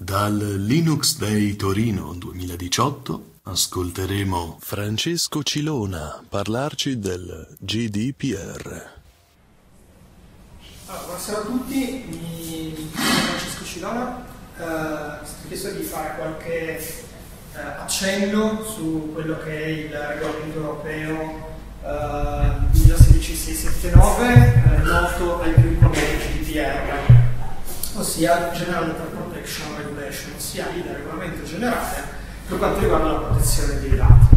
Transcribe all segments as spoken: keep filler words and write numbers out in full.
Dal Linux Day Torino duemiladiciotto ascolteremo Francesco Cilona parlarci del G D P R. Allora, buonasera a tutti, mi chiamo Francesco Cilona, eh, mi sono chiesto di fare qualche eh, accenno su quello che è il regolamento europeo eh, duemilasedici seicentosettantanove, eh, noto al più come G D P R, ossia General Data Protection Regulation, ossia il regolamento generale per quanto riguarda la protezione dei dati.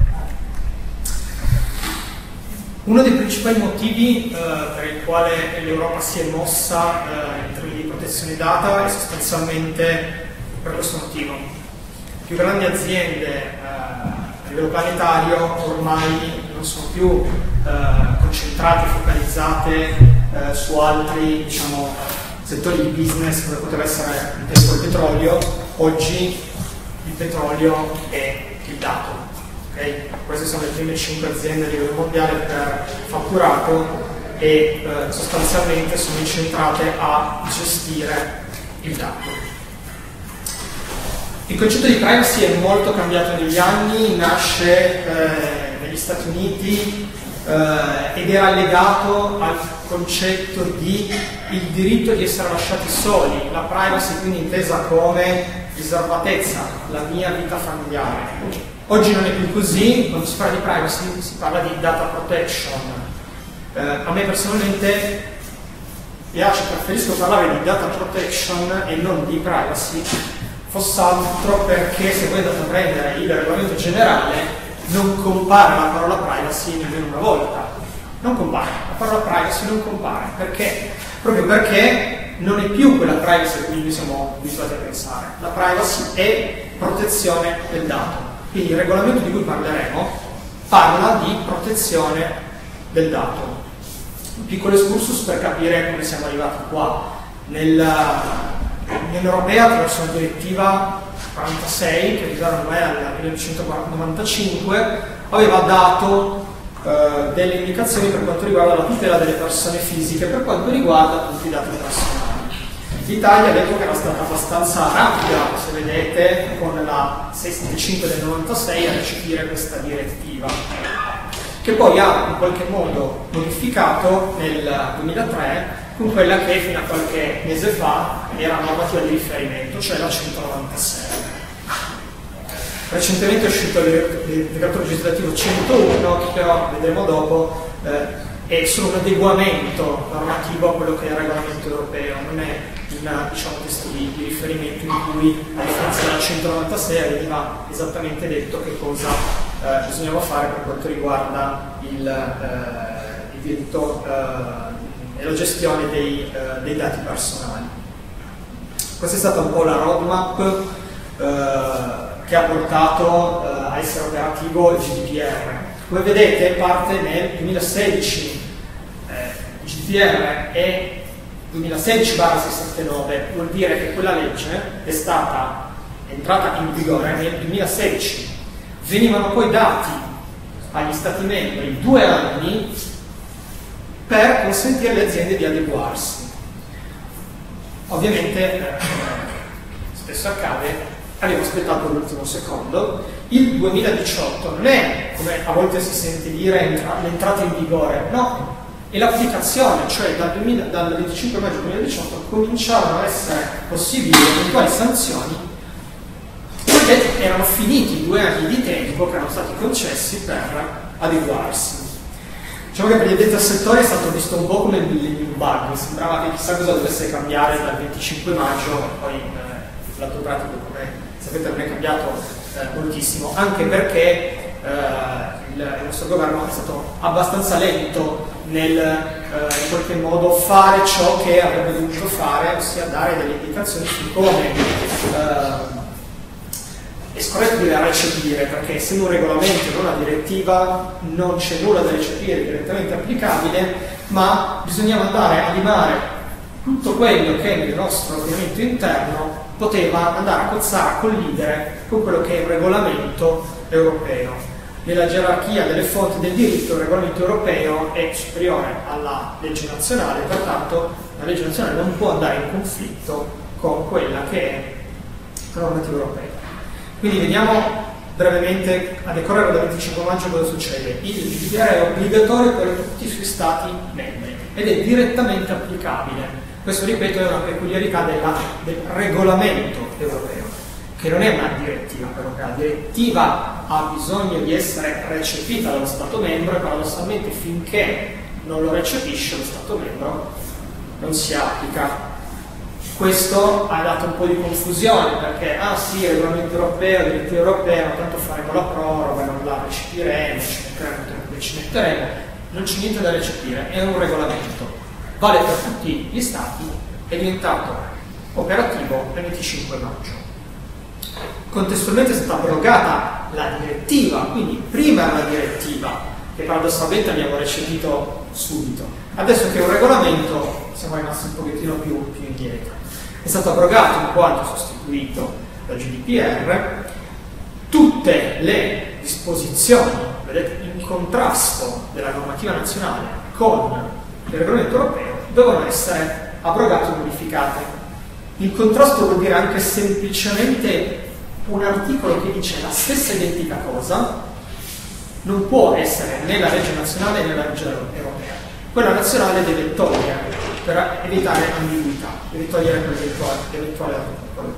Uno dei principali motivi eh, per il quale l'Europa si è mossa eh, in termini di protezione data è sostanzialmente per questo motivo. Le più grandi aziende eh, a livello planetario ormai non sono più eh, concentrate, focalizzate eh, su altri, diciamo, settori di business come poteva essere il tempo del petrolio. Oggi il petrolio è il dato. Okay? Queste sono le prime cinque aziende a livello mondiale per fatturato e eh, sostanzialmente sono incentrate a gestire il dato. Il concetto di privacy è molto cambiato negli anni, nasce eh, negli Stati Uniti eh, ed era legato al concetto di il diritto di essere lasciati soli, la privacy quindi intesa come riservatezza, la mia vita familiare. Oggi non è più così, quando si parla di privacy si parla di data protection. Eh, a me personalmente piace, preferisco parlare di data protection e non di privacy, foss'altro perché se voi andate a prendere il regolamento generale non compare la parola privacy nemmeno una volta. Non compare, la parola privacy non compare. Perché? Proprio perché non è più quella privacy a cui noi siamo abituati a pensare. La privacy è protezione del dato. Quindi il regolamento di cui parleremo parla di protezione del dato. Un piccolo excursus per capire come siamo arrivati qua. Nell'Unione Europea, attraverso una direttiva quarantasei, che risale ormai al millenovecentonovantacinque, aveva dato eh, delle indicazioni per quanto riguarda la tutela delle persone fisiche, per quanto riguarda tutti i dati personali. L'Italia all'epoca era stata abbastanza rapida, se vedete, con la seicentosettantacinque del novantasei a recepire questa direttiva, che poi ha in qualche modo modificato nel duemilatré con quella che fino a qualche mese fa era normativa di riferimento, cioè la centonovantasei. Recentemente è uscito il decreto legislativo centouno, che però vedremo dopo, eh, è solo un adeguamento normativo a quello che è il regolamento europeo, non è un, diciamo, testo di, di riferimento in cui a differenza della centonovantasei veniva esattamente detto che cosa eh, bisognava fare per quanto riguarda il, eh, il diritto eh, e la gestione dei, eh, dei dati personali. Questa è stata un po' la roadmap eh, che ha portato eh, a essere operativo il G D P R. Come vedete parte nel duemilasedici, eh, il G D P R è duemilasedici sessantanove, vuol dire che quella legge è stata entrata in vigore nel duemilasedici. Venivano poi dati agli Stati membri due anni per consentire alle aziende di adeguarsi. Ovviamente, eh, spesso accade, abbiamo aspettato l'ultimo secondo. Il duemiladiciotto non è, come a volte si sente dire, l'entrata in vigore, no, è l'applicazione, cioè dal, duemila, dal venticinque maggio duemiladiciotto cominciarono a essere possibili eventuali sanzioni, perché erano finiti i due anni di tempo che erano stati concessi per adeguarsi. Diciamo che per gli addetti al settore è stato visto un po' come il bug, sembrava che chissà cosa dovesse cambiare dal venticinque maggio, poi eh, lato pratico, come sapete, non è cambiato eh, moltissimo, anche perché eh, il, il nostro governo è stato abbastanza lento nel eh, in qualche modo fare ciò che avrebbe dovuto fare, ossia dare delle indicazioni su come eh, è scorretto dire recepire, perché essendo un regolamento e non una direttiva non c'è nulla da recepire direttamente applicabile, ma bisognava andare a limare tutto quello che nel nostro ordinamento interno poteva andare a cozzare, a collidere con quello che è il regolamento europeo. Nella gerarchia delle fonti del diritto il regolamento europeo è superiore alla legge nazionale, pertanto la legge nazionale non può andare in conflitto con quella che è normativa europea. Quindi vediamo brevemente, a decorrere dal venticinque maggio, cosa succede. Il G D P R è obbligatorio per tutti i suoi Stati membri ed è direttamente applicabile. Questo, ripeto, è una peculiarità della, del regolamento europeo, che non è una direttiva, però la direttiva ha bisogno di essere recepita dallo Stato membro e paradossalmente finché non lo recepisce lo Stato membro non si applica. Questo ha dato un po' di confusione perché, ah sì, regolamento europeo, direttiva europea, tanto faremo la proroga, non la recepiremo, ci metteremo tempo che ci metteremo, non c'è niente da recepire, è un regolamento, vale per tutti gli Stati, è diventato operativo il venticinque maggio. Contestualmente è stata abrogata la direttiva, quindi prima era la direttiva, che paradossalmente abbiamo recepito subito, adesso che è un regolamento siamo rimasti un pochettino più, più indietro. È stato abrogato in quanto sostituito dal G D P R, tutte le disposizioni, vedete, in contrasto della normativa nazionale con il regolamento europeo devono essere abrogate e modificate. Il contrasto vuol dire anche semplicemente un articolo che dice la stessa identica cosa, non può essere né la legge nazionale né la legge europea. Quella nazionale deve togliere per evitare ambiguità, deve togliere quell'eventuale articolo.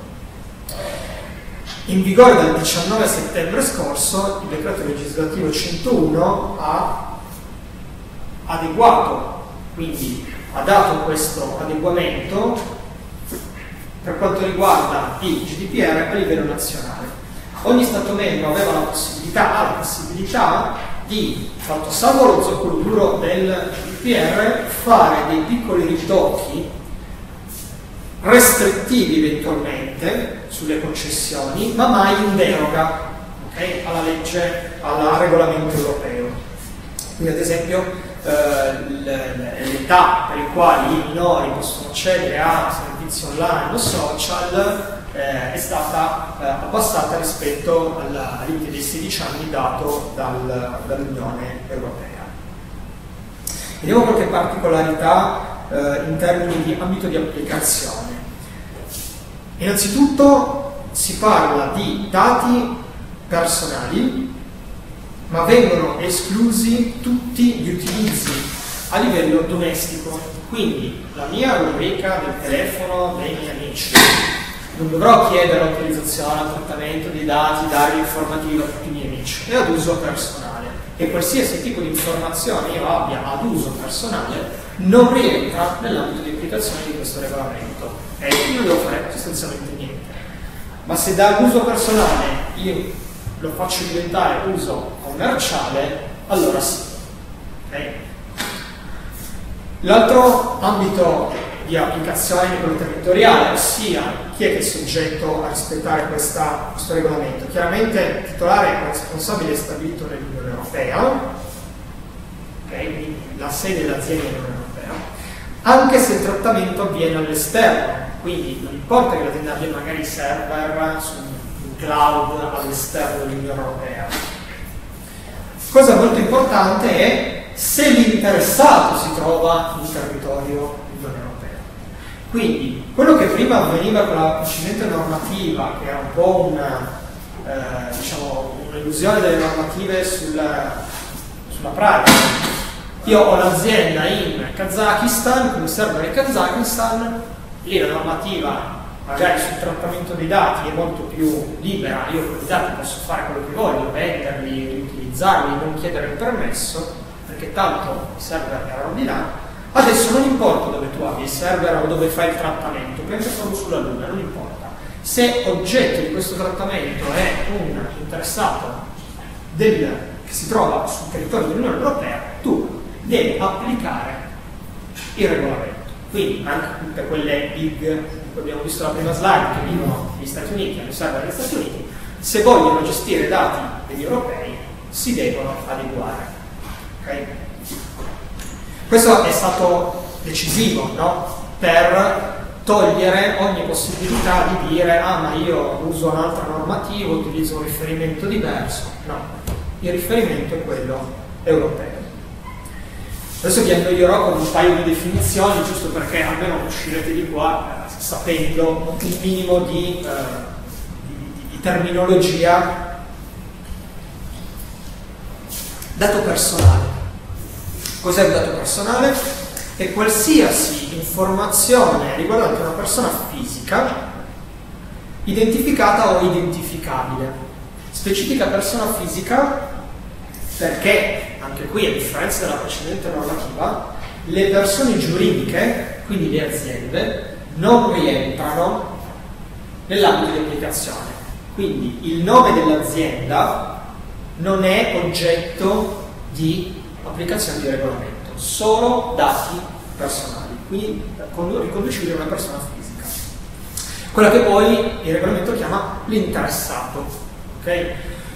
In vigore dal diciannove settembre scorso il decreto legislativo centouno ha adeguato, quindi ha dato questo adeguamento per quanto riguarda il G D P R a livello nazionale. Ogni Stato membro aveva la possibilità, ha la possibilità di, fatto salvo lo zoccolo duro del G D P R, fare dei piccoli ritocchi restrittivi eventualmente sulle concessioni, ma mai in deroga, okay, alla legge, al regolamento europeo. Quindi ad esempio eh, l'età per i quali i minori possono accedere a servizi online o social eh, è stata eh, abbassata rispetto al, al limite dei sedici anni dato dal, dall'Unione Europea. Vediamo qualche particolarità eh, in termini di ambito di applicazione. Innanzitutto si parla di dati personali, ma vengono esclusi tutti gli utilizzi a livello domestico. Quindi la mia rubrica del telefono dei miei amici, non dovrò chiedere l'autorizzazione al trattamento dei dati, dare informativo a tutti i miei amici, è ad uso personale. E qualsiasi tipo di informazione io abbia ad uso personale non rientra nell'ambito di applicazione di questo regolamento. E io non devo fare sostanzialmente niente. Ma se dall'uso personale io lo faccio diventare uso commerciale, allora sì. Okay? L'altro ambito di applicazione è quello territoriale, ossia chi è che è soggetto a rispettare questa, questo regolamento. Chiaramente il titolare è responsabile stabilito nell'Unione Europea, okay? Quindi la sede dell'azienda è l'Unione Europea, anche se il trattamento avviene all'esterno, quindi non importa che l'azienda abbia magari server su un cloud all'esterno dell'Unione Europea. Cosa molto importante è se l'interessato si trova in territorio dell'Unione Europea. Quindi quello che prima avveniva con la precedente normativa, che era un po' una, eh, diciamo, un'illusione delle normative sulla, sulla pratica. Io ho l'azienda in Kazakistan, con il server in Kazakistan, lì la normativa magari sul trattamento dei dati è molto più libera, io con i dati posso fare quello che voglio, venderli, riutilizzarli, non chiedere il permesso, perché tanto i server erano di là. Adesso non importa dove tu abbia il server o dove fai il trattamento, prende solo sulla Luna, non importa. Se oggetto di questo trattamento è un interessato del, che si trova sul territorio dell'Unione Europea, tu devi applicare il regolamento. Quindi anche tutte quelle big che abbiamo visto la prima slide che vivono negli Stati Uniti, hanno server negli Stati Uniti, se vogliono gestire dati degli europei si devono adeguare. Okay? Questo è stato decisivo, no? Per togliere ogni possibilità di dire ah ma io uso un'altra normativa, utilizzo un riferimento diverso. No, il riferimento è quello europeo. Adesso vi annoierò con un paio di definizioni, giusto perché almeno uscirete di qua eh, sapendo un minimo di, eh, terminologia, dato personale. Cos'è un dato personale? È qualsiasi informazione riguardante una persona fisica identificata o identificabile. Specifica persona fisica perché, anche qui a differenza della precedente normativa, le persone giuridiche, quindi le aziende, non rientrano nell'ambito di applicazione. Quindi il nome dell'azienda non è oggetto di applicazione di regolamento, solo dati personali, quindi riconducibili a una persona fisica. Quella che poi il regolamento chiama l'interessato. Okay?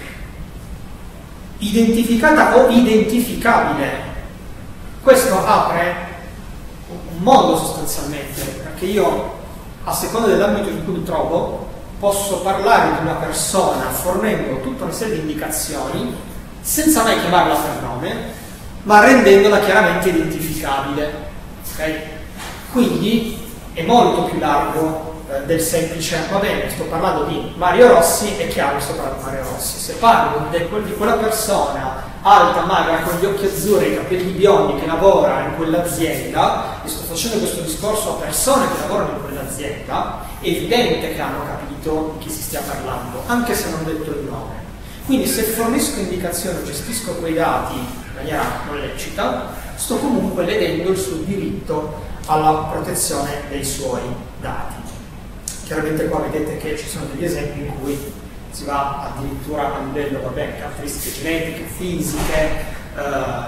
Identificata o identificabile. Questo apre un mondo sostanzialmente, perché io, a seconda dell'ambito in cui mi trovo, posso parlare di una persona fornendo tutta una serie di indicazioni senza mai chiamarla per nome, ma rendendola chiaramente identificabile. Okay? Quindi è molto più largo eh, del semplice, va bene, sto parlando di Mario Rossi, è chiaro che sto parlando di Mario Rossi. Se parlo di, di quella persona alta, magra, con gli occhi azzurri e i capelli biondi che lavora in quell'azienda, e sto facendo questo discorso a persone che lavorano in quell'azienda, è evidente che hanno capito di chi si stia parlando, anche se non ho detto il nome. Quindi se fornisco indicazioni o gestisco quei dati in maniera non lecita, sto comunque ledendo il suo diritto alla protezione dei suoi dati. Chiaramente qua vedete che ci sono degli esempi in cui si va addirittura a livello, vabbè, caratteristiche genetiche, fisiche, eh,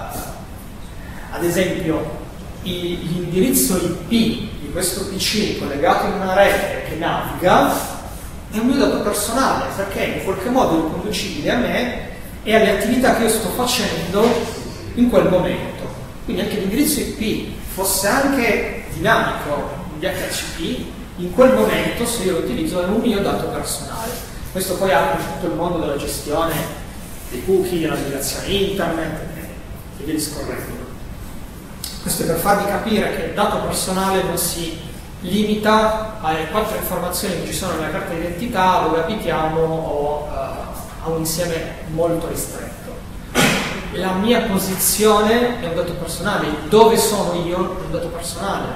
ad esempio i, l'indirizzo I P di questo P C collegato in una rete che naviga è un mio dato personale, perché in qualche modo è riconducibile a me e alle attività che io sto facendo in quel momento. Quindi anche l'indirizzo I P fosse anche dinamico in D H C P, in quel momento se io lo utilizzo è un mio dato personale. Questo poi apre tutto il mondo della gestione dei cookie, della navigazione internet e via discorrendo. Questo è per farvi capire che il dato personale non si limita alle quattro informazioni che ci sono nella carta d'identità, dove abitiamo o uh, a un insieme molto ristretto. La mia posizione è un dato personale, dove sono io è un dato personale,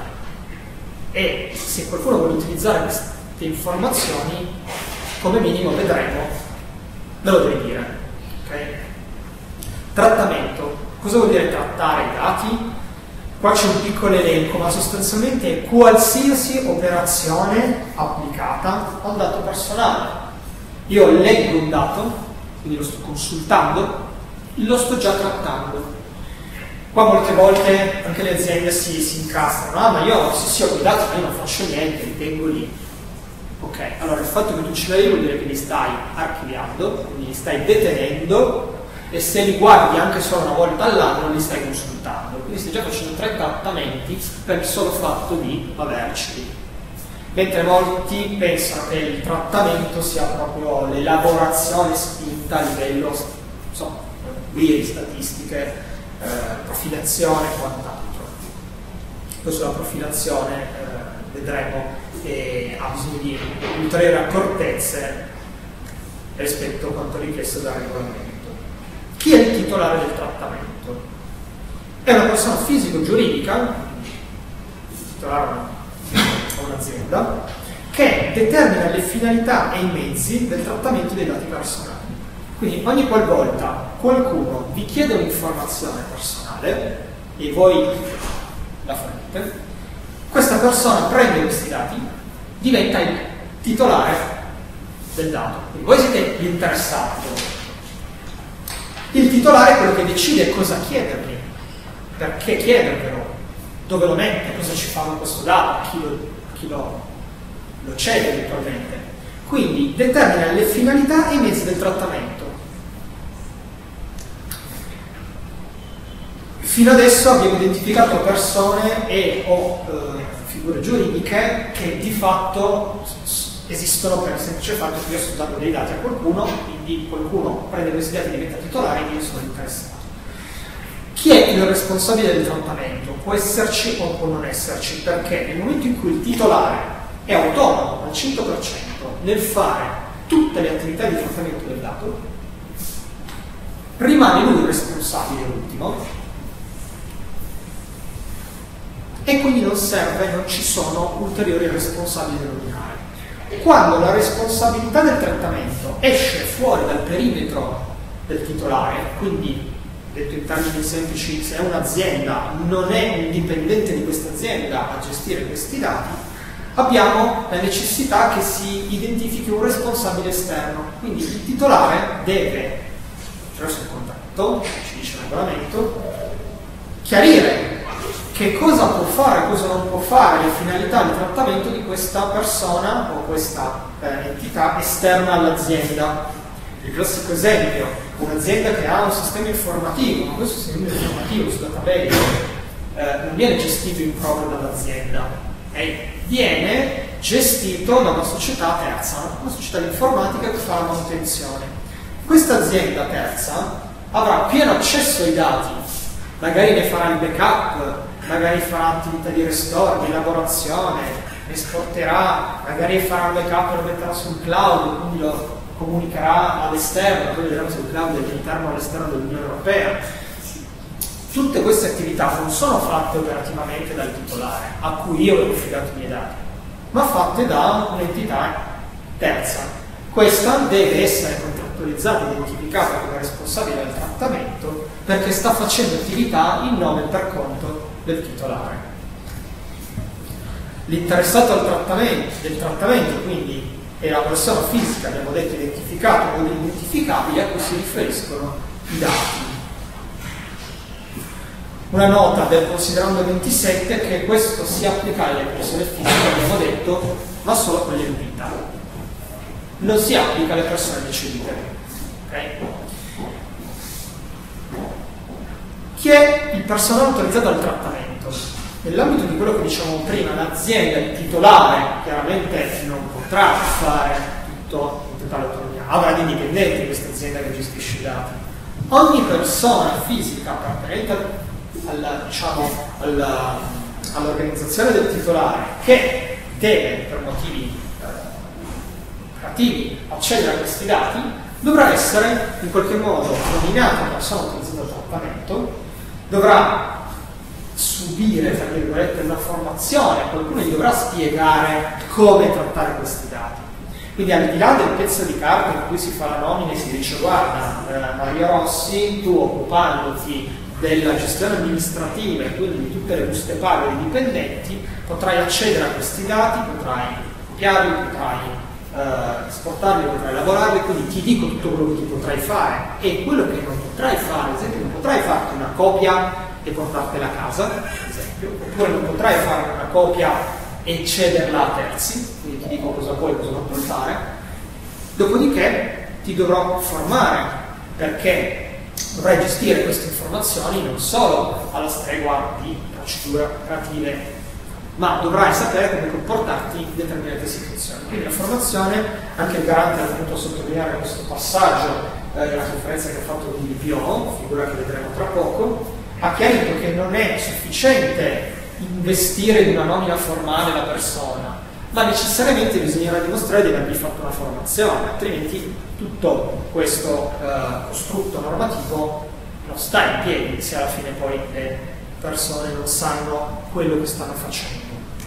e se qualcuno vuole utilizzare queste informazioni, come minimo vedremo, me lo devi dire. Okay? Trattamento. Cosa vuol dire trattare i dati? Qua c'è un piccolo elenco, ma sostanzialmente è qualsiasi operazione applicata a un dato personale. Io leggo un dato, quindi lo sto consultando, lo sto già trattando. Qua molte volte anche le aziende si, si incastrano, ah ma io se sì ho quei dati, ma io non faccio niente, li tengo lì. Ok, allora il fatto che tu ce l'hai vuol dire che li stai archiviando, quindi li stai detenendo, e se li guardi anche solo una volta all'anno li stai consultando. Quindi stai già facendo tre trattamenti per il solo fatto di averceli. Mentre molti pensano che il trattamento sia proprio l'elaborazione spinta a livello, insomma, qui statistiche, eh, profilazione e quant'altro. Poi sulla profilazione eh, vedremo che ha bisogno di ulteriori accortezze rispetto a quanto richiesto dal regolamento. Chi è il titolare del trattamento? È una persona fisico-giuridica, titolare a un'azienda, che determina le finalità e i mezzi del trattamento dei dati personali. Quindi ogni qualvolta qualcuno vi chiede un'informazione personale e voi la fornite, questa persona prende questi dati, diventa il titolare del dato. Quindi voi siete l'interessato. Il titolare è quello che decide cosa chiedervi, perché chiedervelo, dove lo mette, cosa ci fa con questo dato, chi lo, chi lo, lo cede eventualmente. Quindi determina le finalità e i mezzi del trattamento. Fino adesso abbiamo identificato persone e o eh, figure giuridiche che di fatto esistono per il semplice fatto che io sto dando dei dati a qualcuno, quindi qualcuno prende questi dati e diventa titolare e io sono interessato. Chi è il responsabile del trattamento? Può esserci o può non esserci, perché nel momento in cui il titolare è autonomo al cento per cento nel fare tutte le attività di trattamento del dato, rimane lui responsabile ultimo, e quindi non serve, non ci sono ulteriori responsabili dell'ordinario. Quando la responsabilità del trattamento esce fuori dal perimetro del titolare, quindi detto in termini semplici, se è un'azienda non è un dipendente di questa azienda a gestire questi dati, abbiamo la necessità che si identifichi un responsabile esterno. Quindi il titolare deve, attraverso il contratto, ci dice il regolamento, chiarire che cosa può fare, cosa non può fare, le finalità di trattamento di questa persona o questa eh, entità esterna all'azienda. Il classico esempio, un'azienda che ha un sistema informativo, ma questo sistema informativo su database eh, non viene gestito in proprio dall'azienda, eh, viene gestito da una società terza, una società di informatica che fa la manutenzione. Questa azienda terza avrà pieno accesso ai dati, magari ne farà il backup, magari farà attività di restore, di elaborazione, esporterà, magari farà il backup e lo metterà sul cloud, quindi lo comunicherà all'esterno, poi vedremo se il cloud è all'interno o all'esterno dell'Unione Europea. Tutte queste attività non sono fatte operativamente dal titolare, a cui io ho affidato i miei dati, ma fatte da un'entità terza. Questa deve essere contrattualizzata e identificata come responsabile del trattamento perché sta facendo attività in nome e per conto del titolare. L'interessato al trattamento, del trattamento, quindi, è la persona fisica, abbiamo detto identificata o identificabile, a cui si riferiscono i dati. Una nota del considerando ventisette che questo si applica alle persone fisiche, abbiamo detto, ma solo a quelle in vita. Non si applica alle persone decedute. Okay? Chi è il personale autorizzato al trattamento? Nell'ambito di quello che dicevamo prima, l'azienda, il titolare, chiaramente non potrà fare tutto in totale autonomia, avrà dei dipendenti questa azienda che gestisce i dati. Ogni persona fisica appartenente alla, diciamo, alla, all'organizzazione del titolare che deve, per motivi eh, operativi, accedere a questi dati, dovrà essere in qualche modo nominata persona autorizzata al trattamento, dovrà subire, tra virgolette, una formazione, qualcuno gli dovrà spiegare come trattare questi dati. Quindi al di là del pezzo di carta in cui si fa la nomina e si dice guarda eh, Maria Rossi, tu occupandoti della gestione amministrativa e quindi di tutte le buste paga dei dipendenti, potrai accedere a questi dati, potrai copiarli, potrai eh, esportarli, potrai lavorarli, quindi ti dico tutto quello che tu potrai fare e quello che non potrai fare, ad esempio non potrai farti una copia e portartela a casa, ad esempio, oppure non potrai fare una copia e cederla a terzi, quindi ti dico cosa puoi e cosa non puoi fare. Dopodiché ti dovrò formare perché dovrai gestire queste informazioni non solo alla stregua di procedure operative, ma dovrai sapere come comportarti in determinate situazioni. Quindi la formazione, anche il garante ha voluto sottolineare questo passaggio eh, nella conferenza che ha fatto di B P O, figura che vedremo tra poco, ha chiarito che non è sufficiente investire in una nomina formale la persona, ma necessariamente bisognerà dimostrare di avergli fatto una formazione, altrimenti tutto questo eh, costrutto normativo non sta in piedi se alla fine poi le persone non sanno quello che stanno facendo.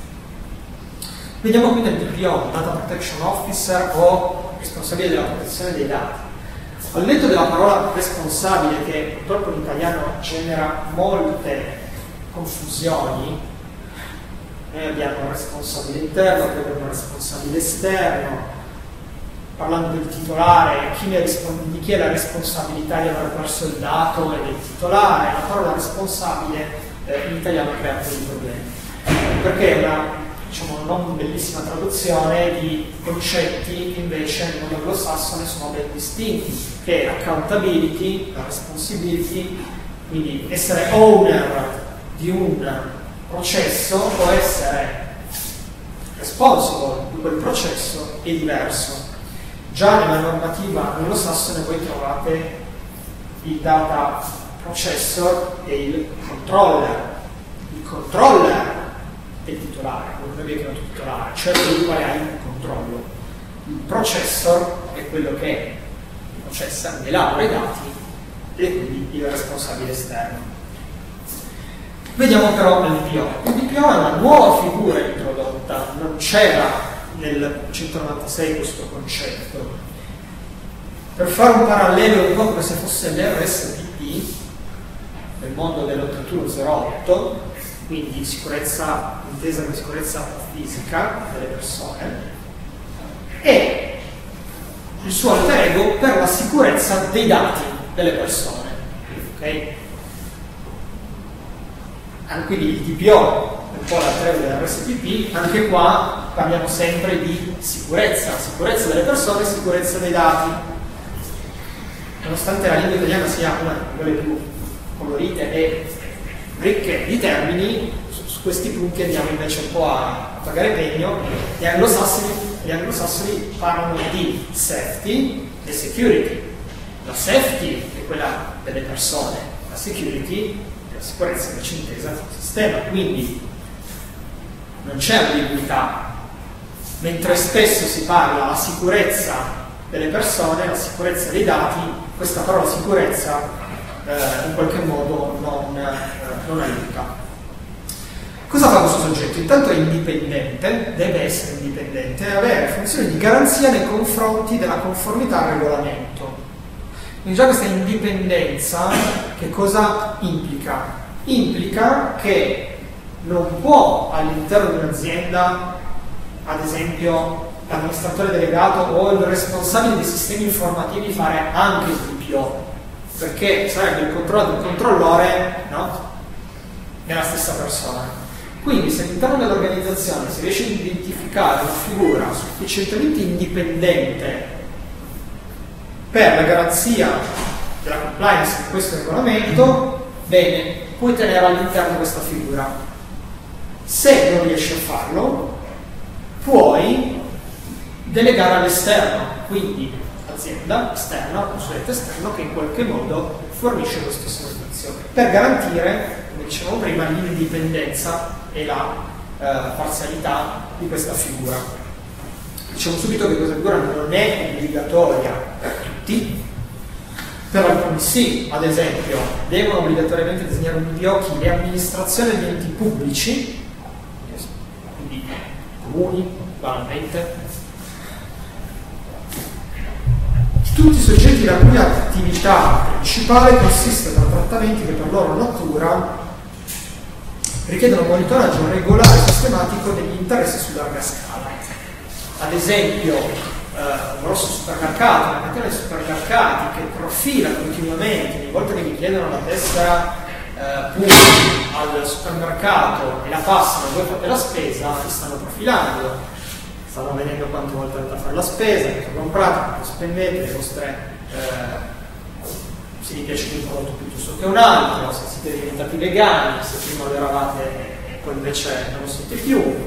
Vediamo qui nel D P O, Data Protection Officer o responsabile della protezione dei dati. Al netto della parola responsabile, che purtroppo in italiano genera molte confusioni, noi abbiamo un responsabile interno, poi abbiamo un responsabile esterno, parlando del titolare, chi ne di chi è la responsabilità di aver perso il dato e del titolare, la parola responsabile eh, in italiano crea dei problemi, perché è una, diciamo, non bellissima traduzione di concetti che invece nel mondo anglosassone sono ben distinti, che è accountability, la responsibility, quindi essere owner di un processo o essere responsible di quel processo è diverso. Già nella normativa anglosassone voi trovate il data processor e il controller. Il controller è il titolare, quello che abbiamo chiamato titolare, cioè quello quale ha il controllo. Il processor è quello che processa, elabora i dati, e quindi il responsabile esterno. Vediamo però il D P O. Il D P O è una nuova figura introdotta, non c'era nel centonovantasei questo concetto. Per fare un parallelo, un po' come se fosse l'R S P P nel mondo dell'ottantuno zero otto, quindi sicurezza intesa come sicurezza fisica delle persone, e il suo alter ego per la sicurezza dei dati delle persone. Okay? Quindi il D P O è un po' l'alter ego dell'R S P P, anche qua parliamo sempre di sicurezza, sicurezza delle persone, sicurezza dei dati. Nonostante la lingua italiana sia una di quelle più colorite e ricche di termini, su, su questi punti andiamo invece un po' a, a pagare pegno. Gli anglosassoni, gli anglosassoni parlano di safety e security. La safety è quella delle persone, la security è la sicurezza invece intesa del sistema, quindi non c'è ambiguità. Mentre spesso si parla della sicurezza delle persone, la sicurezza dei dati, questa parola sicurezza eh, in qualche modo non, eh, non aiuta. Cosa fa questo soggetto? Intanto è indipendente, deve essere indipendente e avere funzioni di garanzia nei confronti della conformità al regolamento. Quindi già questa indipendenza che cosa implica? Implica che non può all'interno di un'azienda, ad esempio, l'amministratore delegato o il responsabile dei sistemi informativi fare anche il D P O, perché sarebbe il controllo del controllore, no? Nella stessa persona. Quindi se all'interno dell'organizzazione si riesce ad identificare una figura sufficientemente indipendente per la garanzia della compliance di questo regolamento, bene, puoi tenere all'interno questa figura. Se non riesci a farlo, puoi delegare all'esterno, quindi azienda esterna, consulente esterno che in qualche modo fornisce questo servizio per garantire, come dicevamo prima, l'indipendenza e la eh, parzialità di questa figura. Diciamo subito che questa figura non è obbligatoria per tutti, per alcuni sì. Ad esempio, devono obbligatoriamente disegnare un D P O chi? Le amministrazioni degli enti pubblici, quindi comuni, banalmente, tutti i soggetti la cui attività principale consiste da trattamenti che per loro natura richiedono monitoraggio regolare e sistematico degli interessi su larga scala. Ad esempio, eh, un grosso supermercato, una catena di supermercati che profila continuamente, ogni volta che mi chiedono la tessera eh, P U al supermercato e la passano e voi fate la spesa, ti stanno profilando. Stanno vedendo quante volte andate a fare la spesa, quanto comprate, quanto spendete, le vostre, eh, se vi piace un prodotto piuttosto che un altro, se siete diventati vegani, se prima lo eravate e poi invece non lo siete più.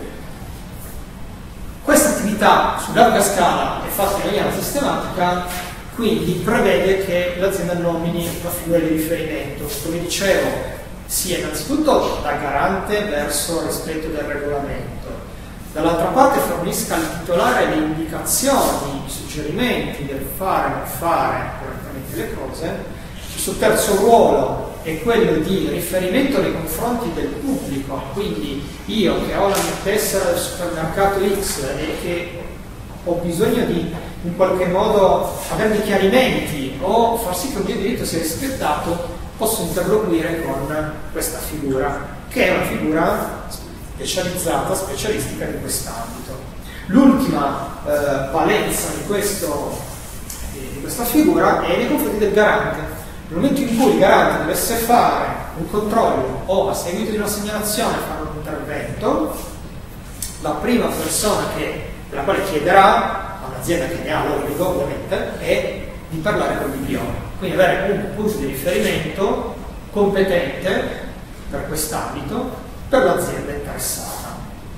Questa attività su larga scala è fatta in maniera sistematica, quindi prevede che l'azienda nomini una figura di riferimento. Come dicevo, sia innanzitutto da garante verso il rispetto del regolamento, dall'altra parte fornisca al titolare le indicazioni, i suggerimenti del fare o non fare correttamente le cose. Il suo terzo ruolo è quello di riferimento nei confronti del pubblico, quindi io che ho la mia tessera del supermercato X e che ho bisogno di in qualche modo avere dei chiarimenti o far sì che un mio diritto sia rispettato, posso interloquire con questa figura, che è una figura specializzata, specialistica di quest'ambito. L'ultima eh, valenza di, questo, di questa figura è nei confronti del garante. Nel momento in cui il garante dovesse fare un controllo o a seguito di una segnalazione fare un intervento, la prima persona che, della quale chiederà a un'azienda che ne ha l'obbligo ovviamente è di parlare con il D P O, quindi avere un punto di riferimento competente per quest'ambito per l'azienda interessata.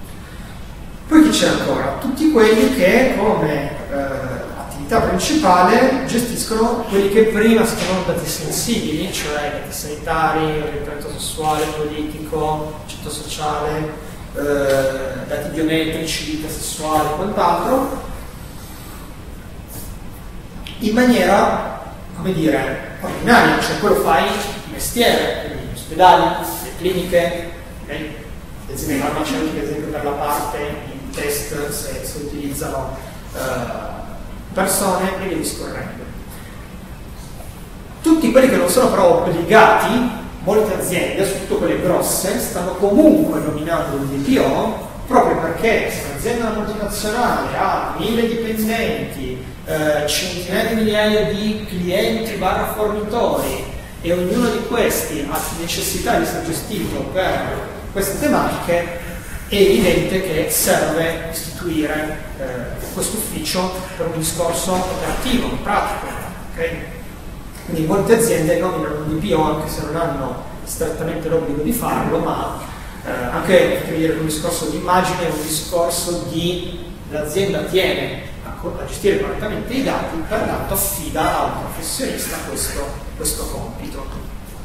Poi chi c'è ancora? Tutti quelli che come eh, attività principale gestiscono quelli che prima si chiamavano dati sensibili, cioè dati sanitari, orientamento sessuale, politico, cito sociale, eh, dati biometrici, vita sessuale e quant'altro. in maniera, come dire, ordinaria, cioè quello fai di mestiere, quindi gli ospedali, le cliniche, okay? Le aziende farmaceutiche, ad esempio per la parte in test se, se utilizzano uh, persone e via discorrendo. Tutti quelli che non sono però obbligati, molte aziende, soprattutto quelle grosse, stanno comunque nominando un D P O proprio perché se un'azienda multinazionale ha mille dipendenti, eh, centinaia di migliaia di clienti barra fornitori e ognuno di questi ha necessità di essere gestito per queste tematiche, è evidente che serve istituire eh, questo ufficio per un discorso operativo, pratico. Okay? Quindi molte aziende nominano un D P O anche se non hanno strettamente l'obbligo di farlo, ma eh, anche per dire, un discorso di immagine, un discorso di l'azienda tiene a, a gestire correttamente i dati, pertanto affida a un professionista questo, questo compito.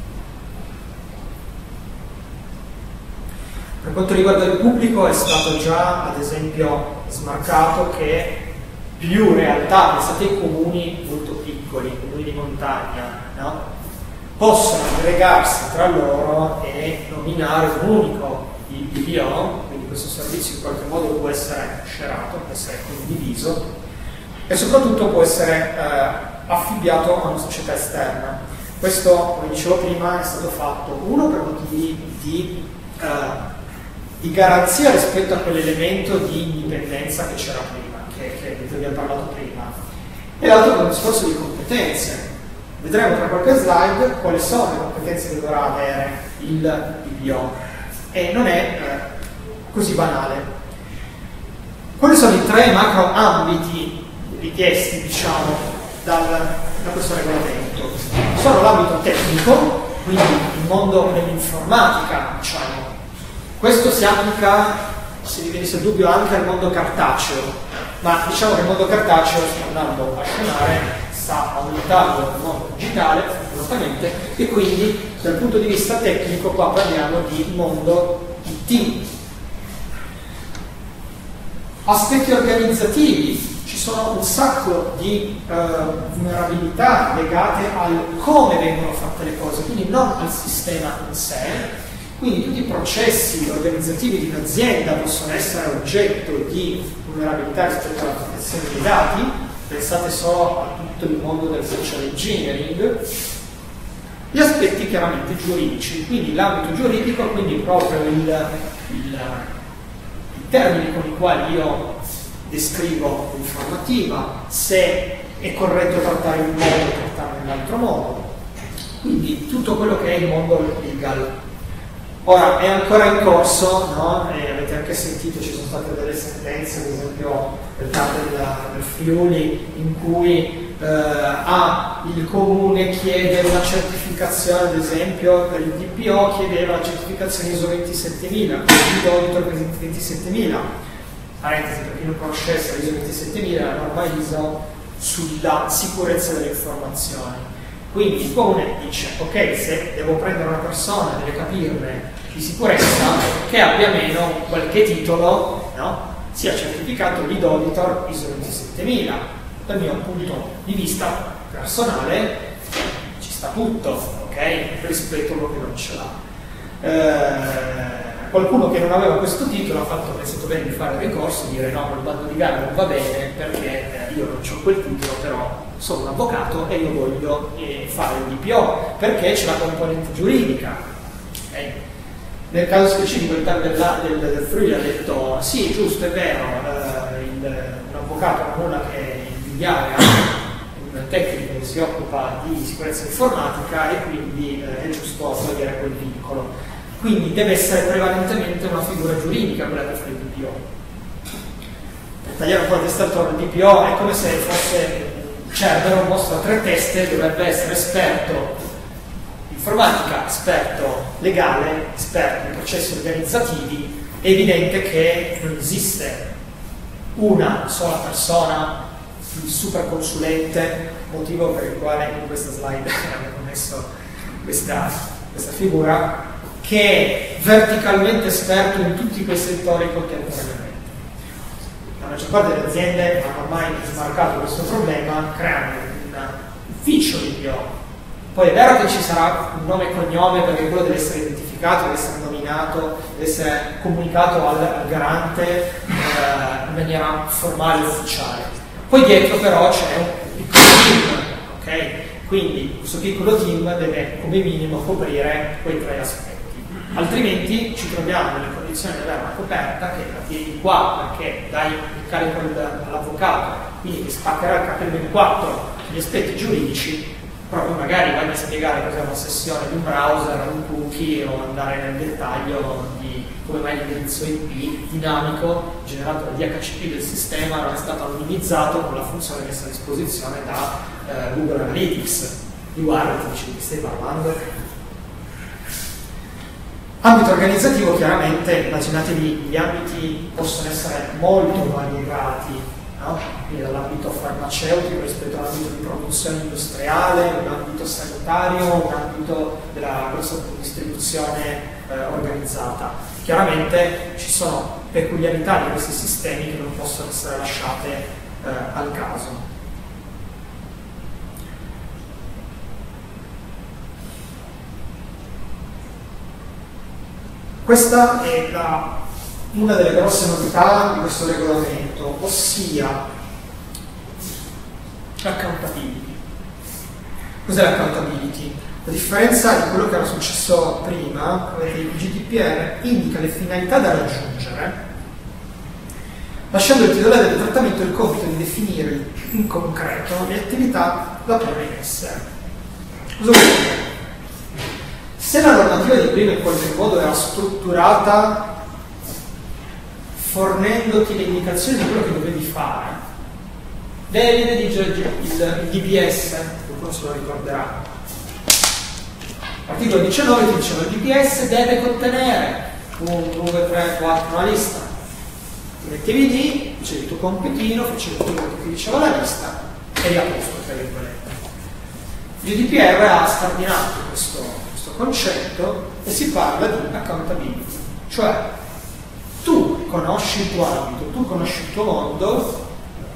Per quanto riguarda il pubblico è stato già ad esempio smarcato che più realtà, pensate ai comuni molto piccoli, i comuni di montagna, no? Possono aggregarsi tra loro e nominare un unico D P O, quindi questo servizio in qualche modo può essere sharato, può essere condiviso e soprattutto può essere eh, affibbiato a una società esterna. Questo, come dicevo prima, è stato fatto uno per motivi di, eh, di garanzia rispetto a quell'elemento di indipendenza che c'era prima, che, che vi abbiamo parlato prima, e l'altro per un discorso di competenze. Vedremo tra qualche slide quali sono le competenze che dovrà avere il D P O e non è eh, così banale. Quali sono i tre macro ambiti richiesti, diciamo, dal, da questo regolamento? Sono l'ambito tecnico, quindi il mondo dell'informatica, diciamo. Questo si applica, se vi venisse il dubbio, anche al mondo cartaceo, ma diciamo che il mondo cartaceo sta andando a scemare, sta aumentando il mondo digitale, fortunatamente, e quindi dal punto di vista tecnico qua parliamo di mondo I T. Aspetti organizzativi, ci sono un sacco di eh, vulnerabilità legate al come vengono fatte le cose, quindi non al sistema in sé. Quindi tutti i processi organizzativi di un'azienda possono essere oggetto di vulnerabilità rispetto alla protezione dei dati. Pensate solo a tutto il mondo del social engineering. Gli aspetti chiaramente giuridici, quindi l'ambito giuridico, quindi proprio il, il, i termini con i quali io descrivo l'informativa, se è corretto trattare in un modo o trattare nell'altro modo, quindi tutto quello che è il mondo legal. Ora è ancora in corso, no? E avete anche sentito, ci sono state delle sentenze, ad esempio del caso del, del Friuli, in cui eh, ah, il comune chiede una certificazione, ad esempio per il D P O chiedeva la certificazione I S O ventisettemila, il auditor ventisettemila, parentesi per chi non conoscesse l'I S O ventisettemila, la norma I S O sulla sicurezza delle informazioni. Quindi il comune dice, ok, se devo prendere una persona, deve capirne di sicurezza, che abbia meno qualche titolo, no? Sia certificato lead auditor I S O ventisettemila. Dal mio punto di vista personale ci sta tutto, ok? Rispetto a quello che non ce l'ha. Eh, qualcuno che non aveva questo titolo ha fatto, pensato bene di fare il ricorso, dire no, quel bando di gara non va bene perché eh, io non ho quel titolo, però sono un avvocato e io voglio eh, fare il D P O perché c'è la componente giuridica. Okay? Nel caso specifico il del, del, del Friuli ha detto sì, giusto, è vero, eh, il, un avvocato non ha nulla che invidiare a un tecnico che si occupa di sicurezza informatica e quindi eh, è giusto togliere quel vincolo. Quindi deve essere prevalentemente una figura giuridica quella che fa il D P O. Per tagliare un po' la testa attorno al D P O è come se fosse Cerbero, un mostro a tre teste, dovrebbe essere esperto informatica, esperto legale, esperto in processi organizzativi. È evidente che non esiste una sola persona, il super consulente, motivo per il quale in questa slide abbiamo messo questa, questa figura, che è verticalmente esperto in tutti quei settori contemporaneamente. La maggior parte delle aziende hanno ormai smarcato questo problema creando ufficio di P O. Poi è vero che ci sarà un nome e cognome perché quello deve essere identificato, deve essere nominato, deve essere comunicato al, al garante eh, in maniera formale e ufficiale. Poi dietro però c'è un piccolo team, ok? Quindi questo piccolo team deve come minimo coprire quei tre aspetti. Altrimenti ci troviamo nelle condizioni di avere una coperta che la tieni qua perché dai il carico all'avvocato, quindi ti spaccherà il capello in quattro gli aspetti giuridici, proprio magari vanno a spiegare cos'è una sessione di un browser, un cookie o andare nel dettaglio di come mai l'indirizzo I P dinamico generato dal D H C P del sistema non è stato anonimizzato con la funzione messa a disposizione da eh, Google Analytics. Riguardati, di chi stai parlando? Ambito organizzativo, chiaramente, immaginatevi, gli ambiti possono essere molto variegati, no? Quindi dall'ambito farmaceutico rispetto all'ambito di produzione industriale, un ambito sanitario, un ambito della grossa distribuzione eh, organizzata. Chiaramente ci sono peculiarità di questi sistemi che non possono essere lasciate eh, al caso. Questa è la, una delle grosse novità di questo regolamento, ossia l'accountability. Cos'è l'accountability? La differenza di quello che era successo prima, è che il G D P R indica le finalità da raggiungere, lasciando il titolare del trattamento il compito di definire in concreto le attività da porre in essere. Cosa vuol dire? Se la normativa di prima in qualche modo era strutturata fornendoti le indicazioni di quello che dovevi fare, devi redigere il, il D B S, qualcuno se lo ricorderà. L'articolo diciannove ti diceva che il D B S deve contenere un, due, tre, quattro, una lista. Ti mettevi lì, facevi il tuo compitino, facevi tutto quello che ti diceva la lista e eri a posto, tra virgolette. Il G D P R ha scardinato questo concetto e si parla di accountability, cioè tu conosci il tuo ambito, tu conosci il tuo mondo,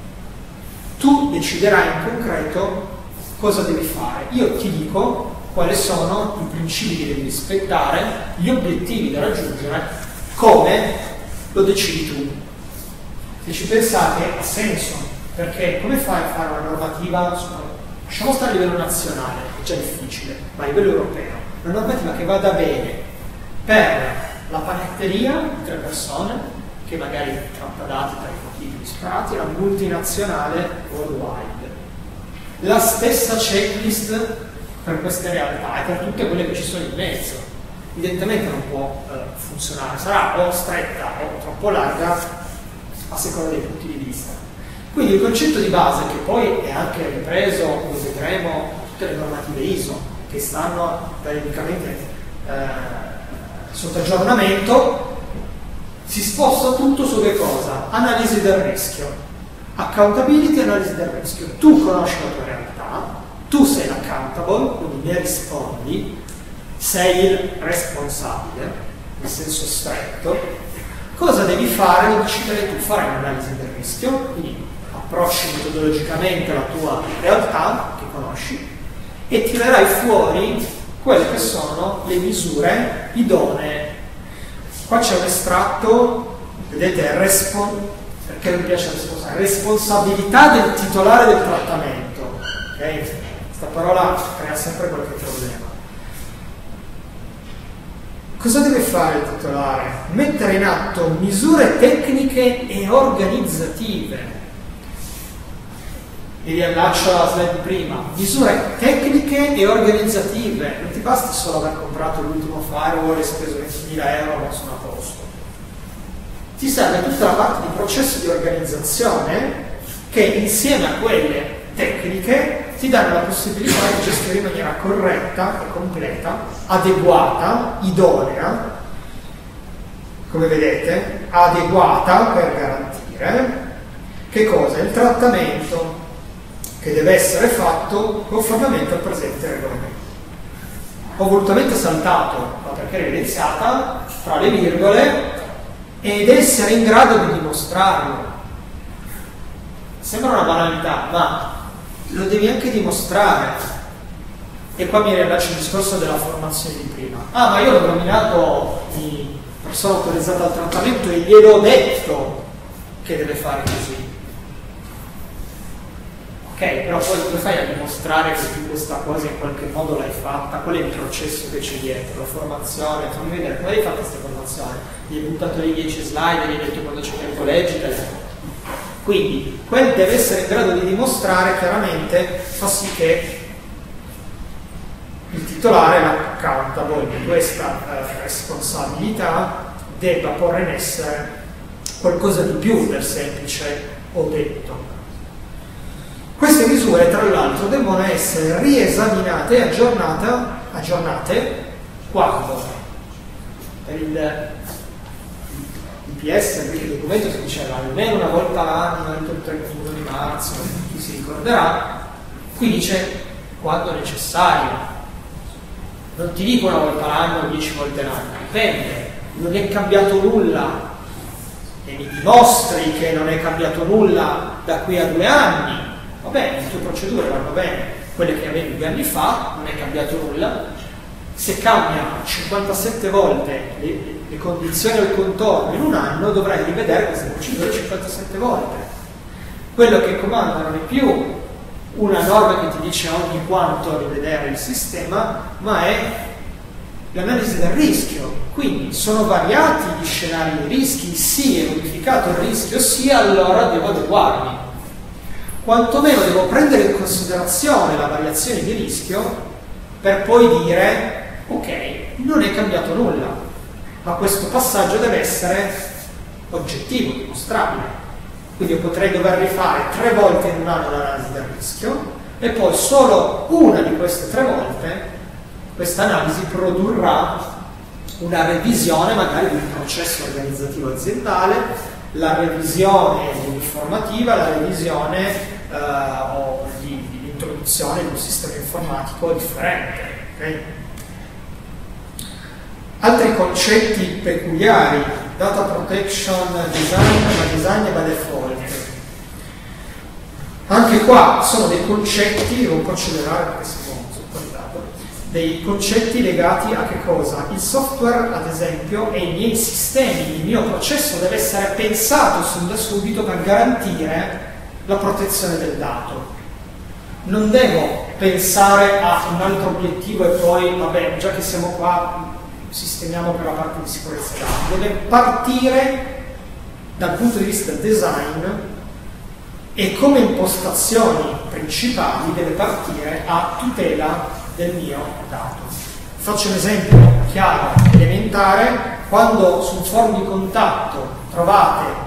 tu deciderai in concreto cosa devi fare. Io ti dico quali sono i principi che devi rispettare, gli obiettivi da raggiungere, come lo decidi tu. Se ci pensate ha senso, perché come fai a fare una normativa, lasciamo stare a livello nazionale, è già difficile, ma a livello europeo, una normativa che vada bene per la panetteria di tre persone, che magari tratta dati per i motivi disparati, la multinazionale worldwide. La stessa checklist per queste realtà e per tutte quelle che ci sono in mezzo. Evidentemente non può eh, funzionare, sarà o stretta o troppo larga a seconda dei punti di vista. Quindi il concetto di base, che poi è anche ripreso, come vedremo, tutte le normative I S O, che stanno periodicamente eh, sotto aggiornamento, si sposta tutto su che cosa? Analisi del rischio, accountability e analisi del rischio. Tu conosci la tua realtà, tu sei l'accountable, quindi ne rispondi, sei il responsabile, nel senso stretto. Cosa devi fare? Lo decidere tu, fare un'analisi del rischio, quindi approcci metodologicamente la tua realtà che conosci, e tirerai fuori quelle che sono le misure idonee. Qua c'è un estratto, vedete, respon- perché non mi piace la responsabilità del titolare del trattamento. Okay? Questa parola crea sempre qualche problema. Cosa deve fare il titolare? Mettere in atto misure tecniche e organizzative. E riallaccio alla slide di prima, misure tecniche e organizzative. Non ti basta solo aver comprato l'ultimo firewall e speso ventimila euro, non sono a posto. Ti serve tutta la parte di processo di organizzazione che insieme a quelle tecniche ti danno la possibilità di gestire in maniera corretta e completa, adeguata, idonea, come vedete, adeguata per garantire che cosa? Il trattamento che deve essere fatto conformemente al presente regolamento. Ho volutamente saltato, ma perché era evidenziata, tra le virgole, ed essere in grado di dimostrarlo. Sembra una banalità, ma lo devi anche dimostrare. E qua mi riallaccio il discorso della formazione di prima. Ah, ma io l'ho nominato di persona autorizzata al trattamento e gliel'ho detto che deve fare così. Ok, però poi come fai a dimostrare che tu questa cosa in qualche modo l'hai fatta? Qual è il processo che c'è dietro? La formazione? Fammi vedere, come hai fatto questa formazione? Gli hai buttato le dieci slide, gli hai detto quando c'è tempo leggi, quindi quel deve essere in grado di dimostrare chiaramente, fa sì che il titolare, l'accountable di questa eh, responsabilità, debba porre in essere qualcosa di più del semplice ho detto. Queste misure, tra l'altro, devono essere riesaminate e aggiornate quando? Per il D P S, il documento si diceva almeno una volta l'anno, entro il trentuno di marzo, chi si ricorderà, qui dice quando necessario. Non ti dico una volta l'anno o dieci volte l'anno, dipende, non è cambiato nulla e mi dimostri che non è cambiato nulla da qui a due anni. Va bene, le tue procedure vanno bene, quelle che avevi due anni fa, non è cambiato nulla. Se cambia cinquantasette volte le, le condizioni al contorno in un anno, dovrai rivedere queste procedure cinquantasette volte. Quello che comanda non è più una norma che ti dice ogni quanto rivedere il sistema, ma è l'analisi del rischio. Quindi sono variati gli scenari di rischi, sì, è modificato il rischio, sì, allora devo adeguarmi. Quantomeno devo prendere in considerazione la variazione di rischio per poi dire ok, non è cambiato nulla, ma questo passaggio deve essere oggettivo, dimostrabile. Quindi io potrei dover rifare tre volte in un anno l'analisi del rischio e poi solo una di queste tre volte questa analisi produrrà una revisione magari di un processo organizzativo aziendale, la revisione informativa, la revisione Uh, o di, di introduzione di un sistema informatico differente. Okay? Altri concetti peculiari, data protection design, ma design by default. Anche qua sono dei concetti, devo un po' accelerare perché si può sottolinare, dei concetti legati a che cosa? Il software, ad esempio, e i miei sistemi, il mio processo deve essere pensato sin da subito per garantire la protezione del dato. Non devo pensare a un altro obiettivo e poi, vabbè, già che siamo qua, sistemiamo per la parte di sicurezza dei dati. Deve partire dal punto di vista del design e come impostazioni principali deve partire a tutela del mio dato. Faccio un esempio chiaro, elementare: quando sul forum di contatto trovate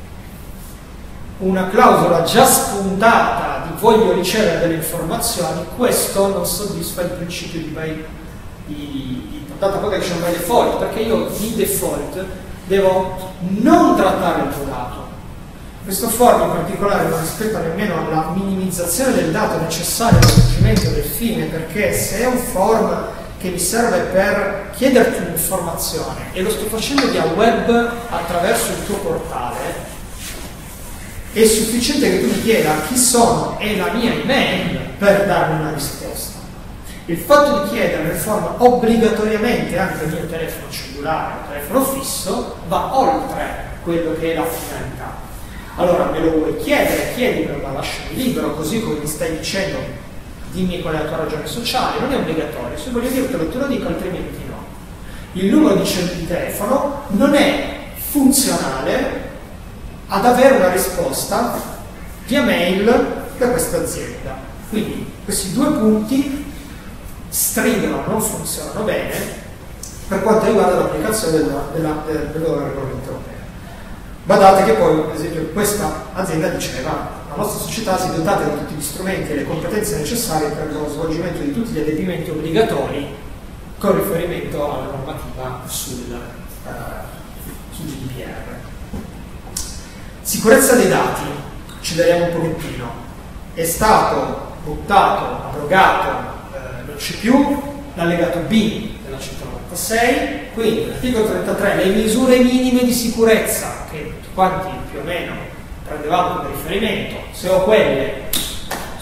una clausola già spuntata di voglio ricevere delle informazioni, questo non soddisfa il principio di, by, di, di data protection by default, perché io di default devo non trattare il tuo dato. Questo forum in particolare non rispetta nemmeno alla minimizzazione del dato necessario al raggiungimento del fine, perché se è un forum che mi serve per chiederti un'informazione e lo sto facendo via web attraverso il tuo portale, è sufficiente che tu mi chieda chi sono e la mia email per darmi una risposta. Il fatto di chiedere nel forma obbligatoriamente anche il mio telefono cellulare o telefono fisso va oltre quello che è la finalità. Allora me lo vuoi chiedere, chiedimelo, ma lasciami libero, così come mi stai dicendo dimmi qual è la tua ragione sociale, non è obbligatorio. Se voglio dirtelo te lo dico, altrimenti no. Il numero di telefono non è funzionale ad avere una risposta via mail da questa azienda. Quindi questi due punti stridono, non funzionano bene per quanto riguarda l'applicazione della, della, del, del loro regolamento europeo. Badate che poi, ad esempio, questa azienda diceva: la nostra società si è dotata di tutti gli strumenti e le competenze necessarie per lo svolgimento di tutti gli adempimenti obbligatori con riferimento alla normativa sul, uh, sul G D P R. Sicurezza dei dati, ci daremo un pochettino. È stato buttato, abrogato, eh, non c'è più l'allegato B della centonovantasei, quindi l'articolo trentatré, le misure minime di sicurezza che tutti quanti più o meno prendevamo come riferimento, se ho quelle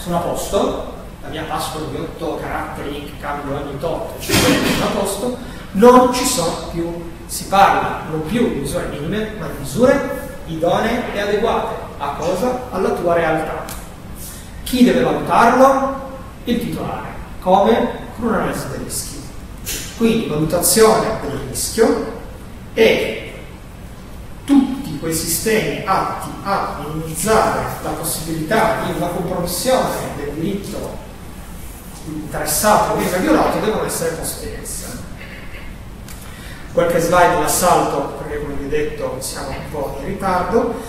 sono a posto, la mia password di otto caratteri che cambio ogni tot, eccetera, sono a posto, non ci sono più, si parla non più di misure minime, ma di misure idonee e adeguate. A cosa? Alla tua realtà. Chi deve valutarlo? Il titolare. Come? Con un'analisi dei rischi. Quindi valutazione del rischio e tutti quei sistemi atti a minimizzare la possibilità di una compromissione del diritto interessato o venga violato devono essere posti in essere. Qualche slide d'assalto, perché come vi ho detto siamo un po' in ritardo.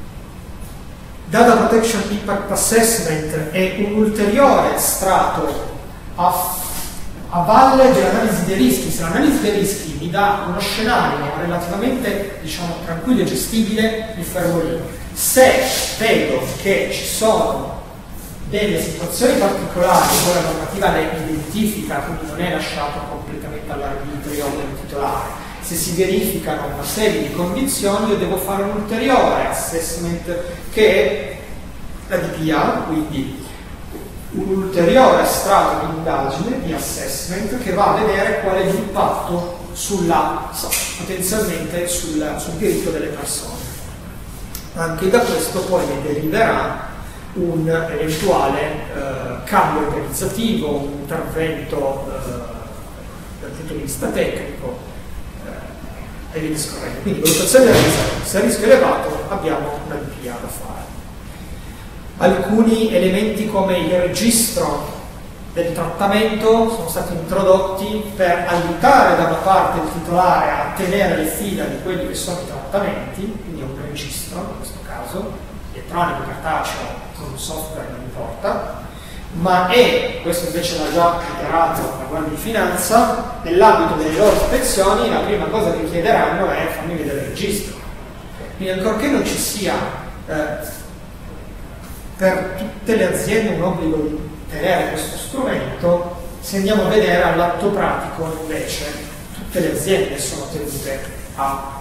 Data Protection Impact Assessment è un ulteriore strato a, a valle dell'analisi dei rischi. Se l'analisi dei rischi mi dà uno scenario relativamente, diciamo, tranquillo e gestibile, mi fermo lì. Se vedo che ci sono delle situazioni particolari dove la normativa le identifica, quindi non è lasciato completamente all'arbitrio del titolare, se si verificano una serie di condizioni, io devo fare un ulteriore assessment che è la D P A, quindi un ulteriore strato di indagine, di assessment, che va a vedere qual è l'impatto sulla, potenzialmente sul, sul diritto delle persone. Anche da questo poi ne deriverà un eventuale eh, cambio organizzativo, un intervento eh, dal punto di vista tecnico eh, e via discorrendo. Quindi valutazione del rischio. Se il rischio è elevato abbiamo una D P A da fare. Alcuni elementi come il registro del trattamento sono stati introdotti per aiutare da una parte il titolare a tenere le fila di quelli che sono i trattamenti, quindi è un registro in questo caso, elettronico, cartaceo, con un software non importa, ma è, questo invece l'ha già dichiarato la Guardia di Finanza, nell'ambito delle loro ispezioni la prima cosa che chiederanno è fammi vedere il registro. Quindi ancorché non ci sia eh, per tutte le aziende un obbligo di tenere questo strumento, se andiamo a vedere all'atto pratico invece tutte le aziende sono tenute a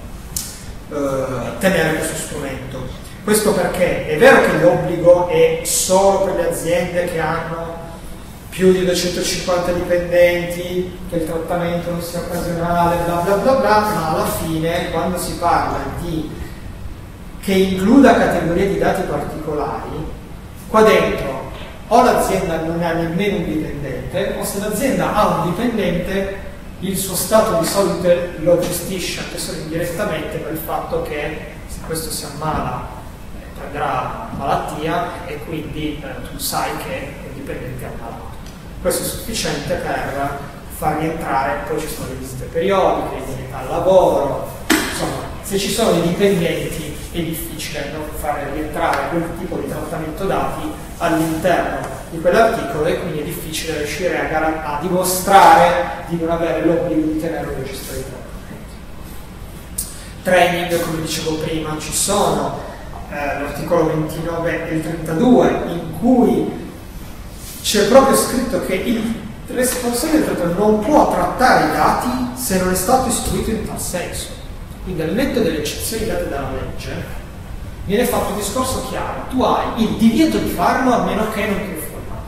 eh, tenere questo strumento. Questo perché è vero che l'obbligo è solo per le aziende che hanno più di duecentocinquanta dipendenti, che il trattamento non sia occasionale, bla bla bla bla, ma alla fine quando si parla di che includa categorie di dati particolari, qua dentro o l'azienda non ha nemmeno un dipendente, o se l'azienda ha un dipendente, il suo stato di salute lo gestisce anche solo indirettamente per il fatto che se questo si ammala eh, prenderà malattia e quindi eh, tu sai che il dipendente è ammalato. Questo è sufficiente per far rientrare, poi ci sono le visite periodiche, l'indennità al lavoro, insomma, se ci sono dei dipendenti è difficile non fare rientrare quel tipo di trattamento dati all'interno di quell'articolo e quindi è difficile riuscire a, gar- a dimostrare di non avere l'obbligo di tenere un registro di trattamento. Training, come dicevo prima, ci sono eh, l'articolo ventinove e il trentadue in cui c'è proprio scritto che il responsabile del trattamento non può trattare i dati se non è stato istruito in tal senso. Quindi al netto delle eccezioni date dalla legge viene fatto un discorso chiaro: tu hai il divieto di farlo a meno che non ti informato.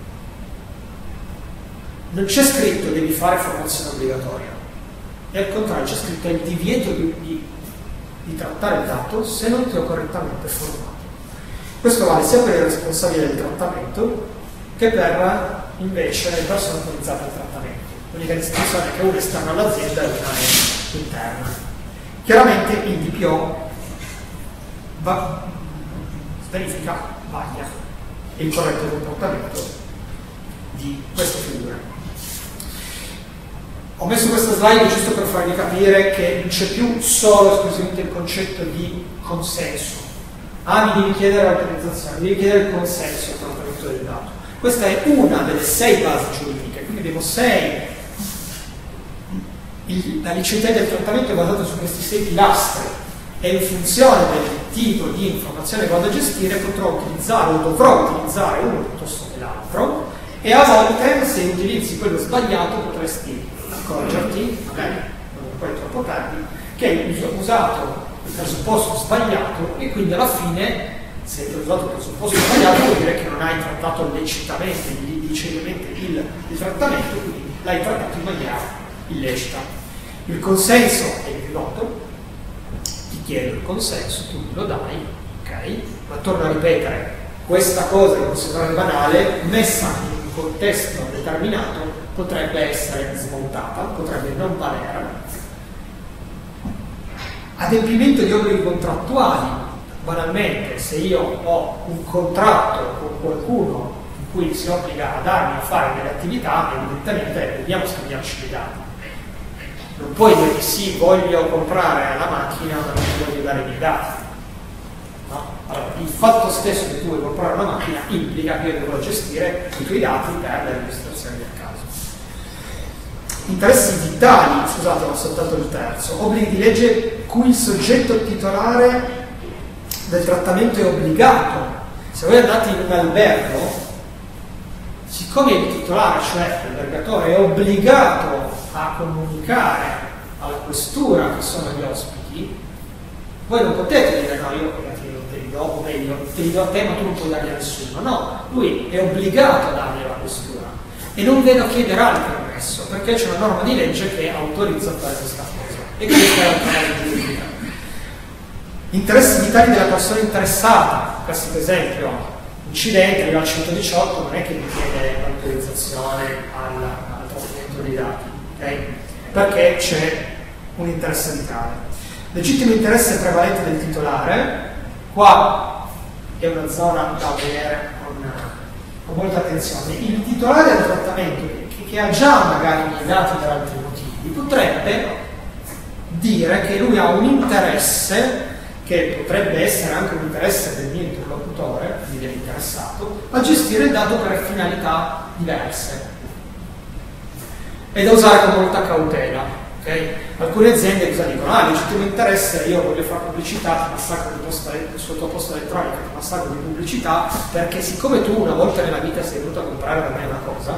Non c'è scritto devi fare formazione obbligatoria, e al contrario c'è scritto il divieto di, di, di trattare il dato se non ti ho correttamente formato. Questo vale sia per il responsabile del trattamento che per invece le persone autorizzate al trattamento. L'unica distinzione è che uno è esterno all'azienda e una è interna. Chiaramente il D P O va, verifica, vaglia il corretto comportamento di queste figure. Ho messo questa slide giusto per farvi capire che non c'è più solo esclusivamente il concetto di consenso. Ah, mi devi chiedere l'autorizzazione, mi devi chiedere il consenso al trattamento del dato. Questa è una delle sei basi giuridiche, quindi abbiamo sei. Il, la liceità del trattamento è basata su questi sei pilastri e in funzione del tipo di informazione che vado a gestire potrò utilizzare o dovrò utilizzare uno piuttosto che l'altro, e a volte se utilizzi quello sbagliato potresti accorgerti, magari non poi troppo tardi, che hai usato il presupposto sbagliato e quindi alla fine se hai usato il presupposto sbagliato vuol dire che non hai trattato lecitamente, illiceitamente il, il trattamento, quindi l'hai trattato in maniera illecita. Il consenso è il noto, ti chiedo il consenso, tu me lo dai, ok? Ma torno a ripetere, questa cosa che può sembrare banale, messa in un contesto determinato, potrebbe essere smontata, potrebbe non valere. Adempimento di obblighi contrattuali. Banalmente, se io ho un contratto con qualcuno in cui si obbliga a darmi a fare delle attività, evidentemente dobbiamo scambiarci dei dati. Non puoi dire sì, voglio comprare la macchina, ma non ti voglio dare i miei dati. No? Allora, il fatto stesso che tu vuoi comprare una macchina implica che io devo gestire i tuoi dati per la registrazione del caso. Interessi vitali, scusate, ho saltato il terzo, obblighi di legge cui il soggetto titolare del trattamento è obbligato. Se voi andate in un albergo, siccome il titolare, cioè l'albergatore, è obbligato a comunicare alla questura che sono gli ospiti, voi non potete dire no, io te li do, o meglio, te li do a te ma tu non puoi darli a nessuno. No, lui è obbligato a darli alla questura e non vedo chiederà il permesso perché c'è una norma di legge che autorizza a fare questa cosa e questa è la norma giuridica. Interessi vitali della persona interessata, classico esempio, incidente, arriva al centodiciotto, non è che mi chiede l'autorizzazione al, al trattamento dei dati, okay? Perché c'è un interesse vitale. Legittimo interesse prevalente del titolare, qua è una zona da vedere con, con molta attenzione. Il titolare del trattamento, che, che ha già magari i dati per altri motivi, potrebbe dire che lui ha un interesse che potrebbe essere anche un interesse del mio interlocutore, quindi dell'interessato, a gestire il dato per finalità diverse. È da usare con molta cautela. Okay? Alcune aziende cosa dicono? Ah, legittimo interesse, io voglio fare pubblicità, ti massacro di posta, sul tuo posta elettronica, ti massacro di pubblicità, perché siccome tu una volta nella vita sei venuto a comprare da me una cosa,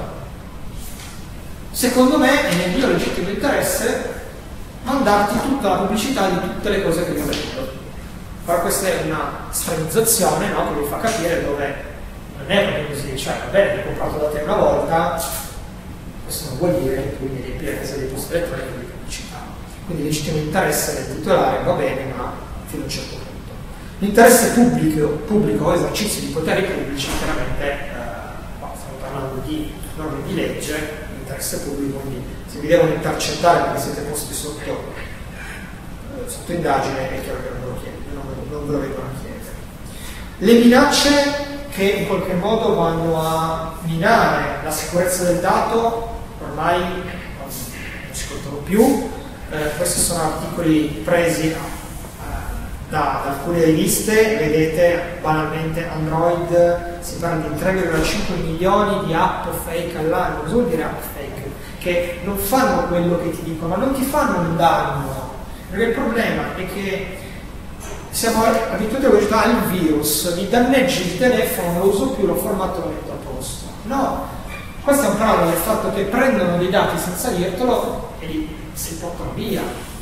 secondo me è nel mio legittimo interesse mandarti tutta la pubblicità di tutte le cose che mi ho detto. Però questa è una stremizzazione, no? Che vi fa capire dove non è proprio così, cioè va bene, l'hai comprato da te una volta, questo non vuol dire che tu mi riempi la casa di posta elettronica di pubblicità. Quindi il legittimo interesse del titolare va bene, ma fino a un certo punto. L'interesse pubblico, pubblico esercizio di poteri pubblici, chiaramente, eh, qua stiamo parlando di norme di legge, l'interesse pubblico, quindi se vi devono intercettare perché siete posti sotto, eh, sotto indagine, è chiaro che non ve lo chiedo. Non ve lo vengono a chiedere. Le minacce che in qualche modo vanno a minare la sicurezza del dato ormai non si contano più. Eh, questi sono articoli presi eh, da, da alcune riviste. Vedete, banalmente Android, si parla di tre virgola cinque milioni di app fake all'anno. Cosa vuol dire app fake? Che non fanno quello che ti dicono, ma non ti fanno un danno, perché il problema è che siamo abituati a dire, ah, il virus, mi danneggi il telefono, non lo uso più, lo formato lo metto a posto. No, questo è un problema del fatto che prendono dei dati senza dirtelo e li si portano via.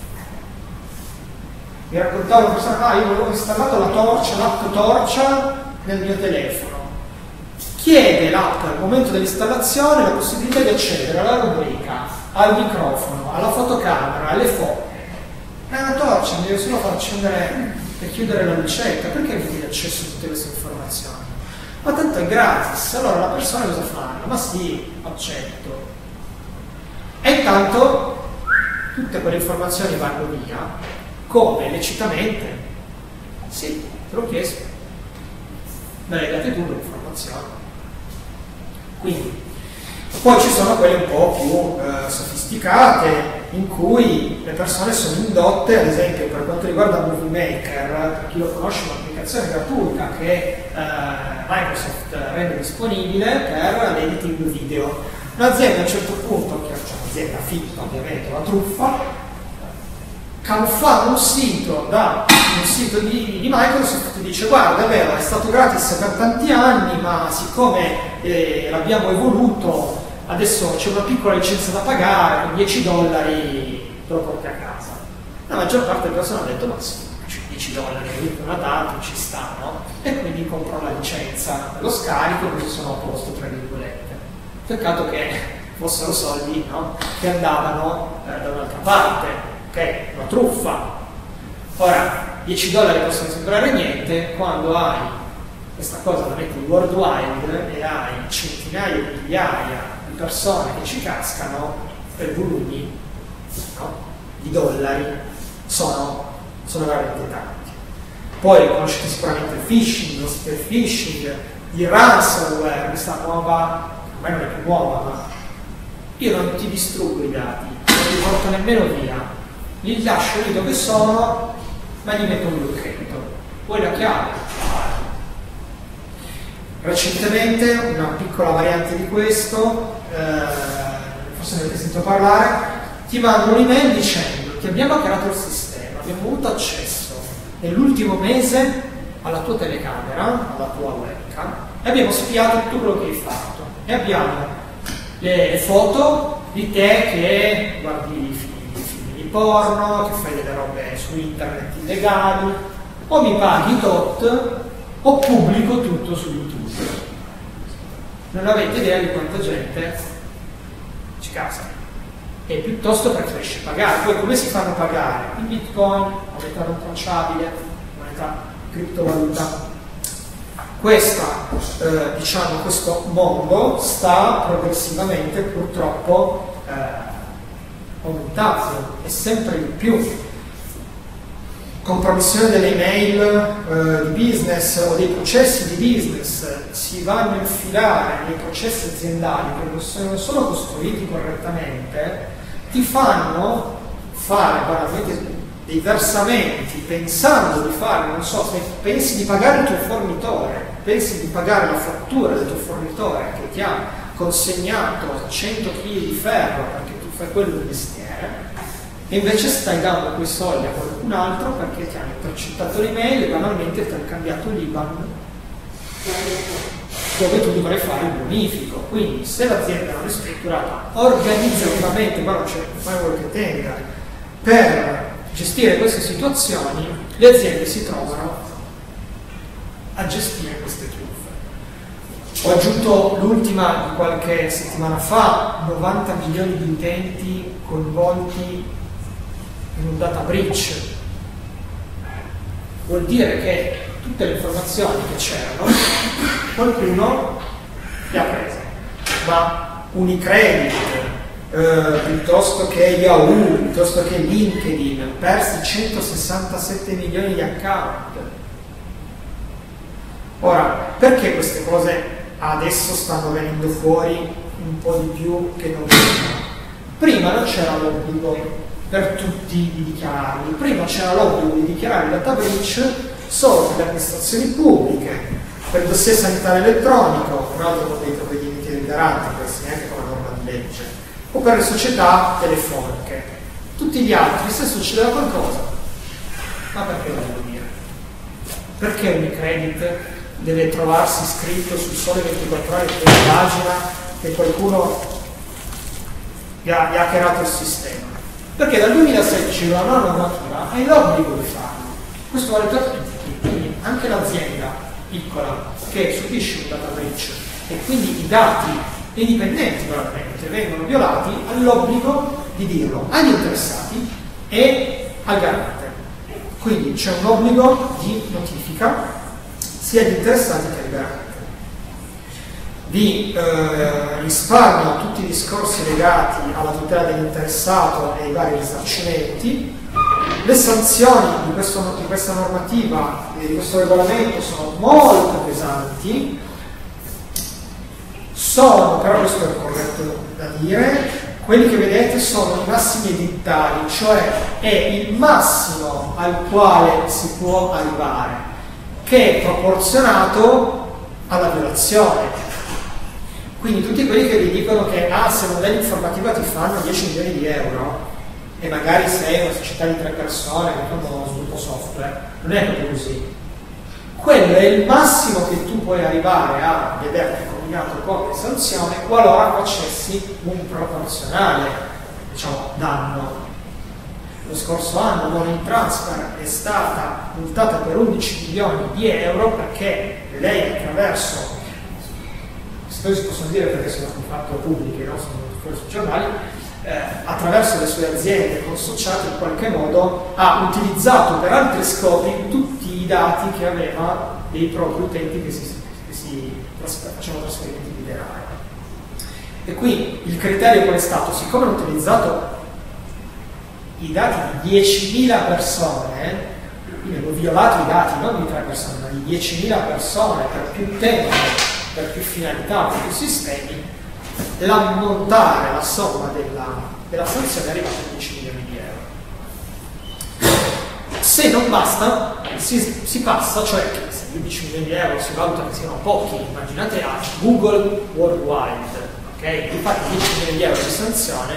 Mi raccontavo una persona, ah, io avevo installato la torcia, l'app torcia nel mio telefono. Chiede l'app al momento dell'installazione la possibilità di accedere alla rubrica, al microfono, alla fotocamera, alle foto. È una torcia, mi deve solo far accendere per chiudere la lucetta, perché mi chiede accesso a tutte queste informazioni? Ma tanto è gratis, allora la persona cosa fa? Ma sì, accetto. E intanto tutte quelle informazioni vanno via, come lecitamente? Sì, te l'ho chiesto. Me l'hai date tu le informazioni. Quindi, poi ci sono quelle un po' più eh, sofisticate, in cui le persone sono indotte, ad esempio per quanto riguarda Movie Maker, per chi lo conosce, è un'applicazione gratuita che eh, Microsoft rende disponibile per l'editing video. Un'azienda a un certo punto, che è un'azienda fitta ovviamente, una truffa, camuffa un sito da un sito di, di Microsoft, ti dice guarda è vero, è stato gratis per tanti anni, ma siccome eh, l'abbiamo evoluto, adesso c'è una piccola licenza da pagare, con dieci dollari te lo porti a casa. La maggior parte delle persone ha detto ma sì, dieci dieci dollari, una tanto ci sta, no? E quindi compro la licenza, lo scarico e sono a posto, tra virgolette. Peccato che fossero soldi, no? Che andavano eh, da un'altra parte, ok? Una truffa. Ora, dieci dollari possono sembrare niente, quando hai questa cosa, la metti in worldwide e hai centinaia di migliaia di persone che ci cascano per volumi, no? Di dollari, sono, sono veramente tanti. Poi conoscete sicuramente il phishing, lo spear phishing, il ransomware, questa nuova, ormai non è più nuova, ma io non ti distruggo i dati, non li porto nemmeno via, li lascio lì dove sono, ma gli metto un lucchetto. Poi la chiave. Recentemente una piccola variante di questo, eh, forse ne avete sentito parlare, ti mandano un'email dicendo ti abbiamo hackerato il sistema, abbiamo avuto accesso nell'ultimo mese alla tua telecamera, alla tua webcam, e abbiamo spiato tutto quello che hai fatto e abbiamo le foto di te che guardi i film, film di porno, che fai delle robe su internet illegali, o mi paghi tot o pubblico tutto su YouTube. Non avete idea di quanta gente ci casca. E piuttosto preferisce pagare. Poi come si fanno pagare? In Bitcoin, moneta non tracciabile, moneta criptovaluta. Questa, eh, diciamo, questo mondo sta progressivamente purtroppo eh, aumentando e sempre di più. Compromissione delle email eh, di business o dei processi di business si vanno a infilare nei processi aziendali che non sono costruiti correttamente, ti fanno fare banalmente dei versamenti pensando di fare, non so, se pensi di pagare il tuo fornitore, pensi di pagare la fattura del tuo fornitore che ti ha consegnato cento chili di ferro perché tu fai quello di mestiere, e invece stai dando quei soldi a qualcun altro perché ti hanno intercettato l'email e banalmente ti hanno cambiato l'I B A N dove tu dovrai fare il bonifico. Quindi se l'azienda non è strutturata organizzativamente, ma non c'è quello che tenga, per gestire queste situazioni, le aziende si trovano a gestire queste truffe. Ho aggiunto l'ultima di qualche settimana fa, novanta milioni di utenti coinvolti in un data breach. Vuol dire che tutte le informazioni che c'erano qualcuno le ha prese, ma Unicredit eh, piuttosto che Yahoo, piuttosto che LinkedIn, persi centosessantasette milioni di account. Ora, perché queste cose adesso stanno venendo fuori un po' di più che non prima? Prima non c'era l'obbligo per tutti di dichiararli. Prima c'era l'obbligo di dichiarare il data breach solo per le amministrazioni pubbliche, per il dossier sanitario elettronico, tra l'altro con dei provvedimenti deliberanti, questi neanche con la norma di legge, o per le società telefoniche. Tutti gli altri, se succedeva qualcosa, ma perché lo devo dire? Perché Unicredit deve trovarsi scritto sul Sole ventiquattro Ore in pagina che qualcuno gli ha, gli ha hackerato il sistema? Perché dal duemilasedici la nuova normativa hai l'obbligo di farlo. Questo vale per tutti, quindi anche l'azienda piccola che subisce un data breach e quindi i dati dei dipendenti probabilmente vengono violati, ha l'obbligo di dirlo agli interessati e al garante. Quindi c'è un obbligo di notifica sia agli interessati che al garante. Vi eh, risparmio tutti i discorsi legati alla tutela dell'interessato e ai vari risarcimenti. Le sanzioni di, questo, di questa normativa e di questo regolamento sono molto pesanti, sono, però questo è corretto da dire, quelli che vedete sono i massimi edittali, cioè è il massimo al quale si può arrivare, che è proporzionato alla violazione. Quindi tutti quelli che vi dicono che ah, se non dai l'informativa ti fanno dieci milioni di euro e magari sei una società di tre persone che fanno sviluppo software, non è proprio così. Quello è il massimo che tu puoi arrivare a vederti combinato come sanzione qualora facessi un proporzionale, diciamo, danno. lo scorso anno Money Transfer è stata multata per undici milioni di euro perché lei attraverso, se si possono dire perché sono di fatto pubbliche, no? Sono fuori sui giornali, eh, attraverso le sue aziende consociate in qualche modo ha utilizzato per altri scopi tutti i dati che aveva dei propri utenti che si, che si trasfer- facevano trasferimenti di denaro. E qui il criterio qual è stato? Siccome hanno utilizzato i dati di diecimila persone, quindi hanno violato i dati non di tre persone, ma di diecimila persone per più tempo, per più finalità, per più sistemi, l'ammontare, la somma della, della sanzione è arrivata a dieci milioni di euro. Se non basta, si, si passa, cioè che se dieci milioni di euro si valuta che siano pochi, immaginate a Google Worldwide, ok? Infatti dieci milioni di euro di sanzione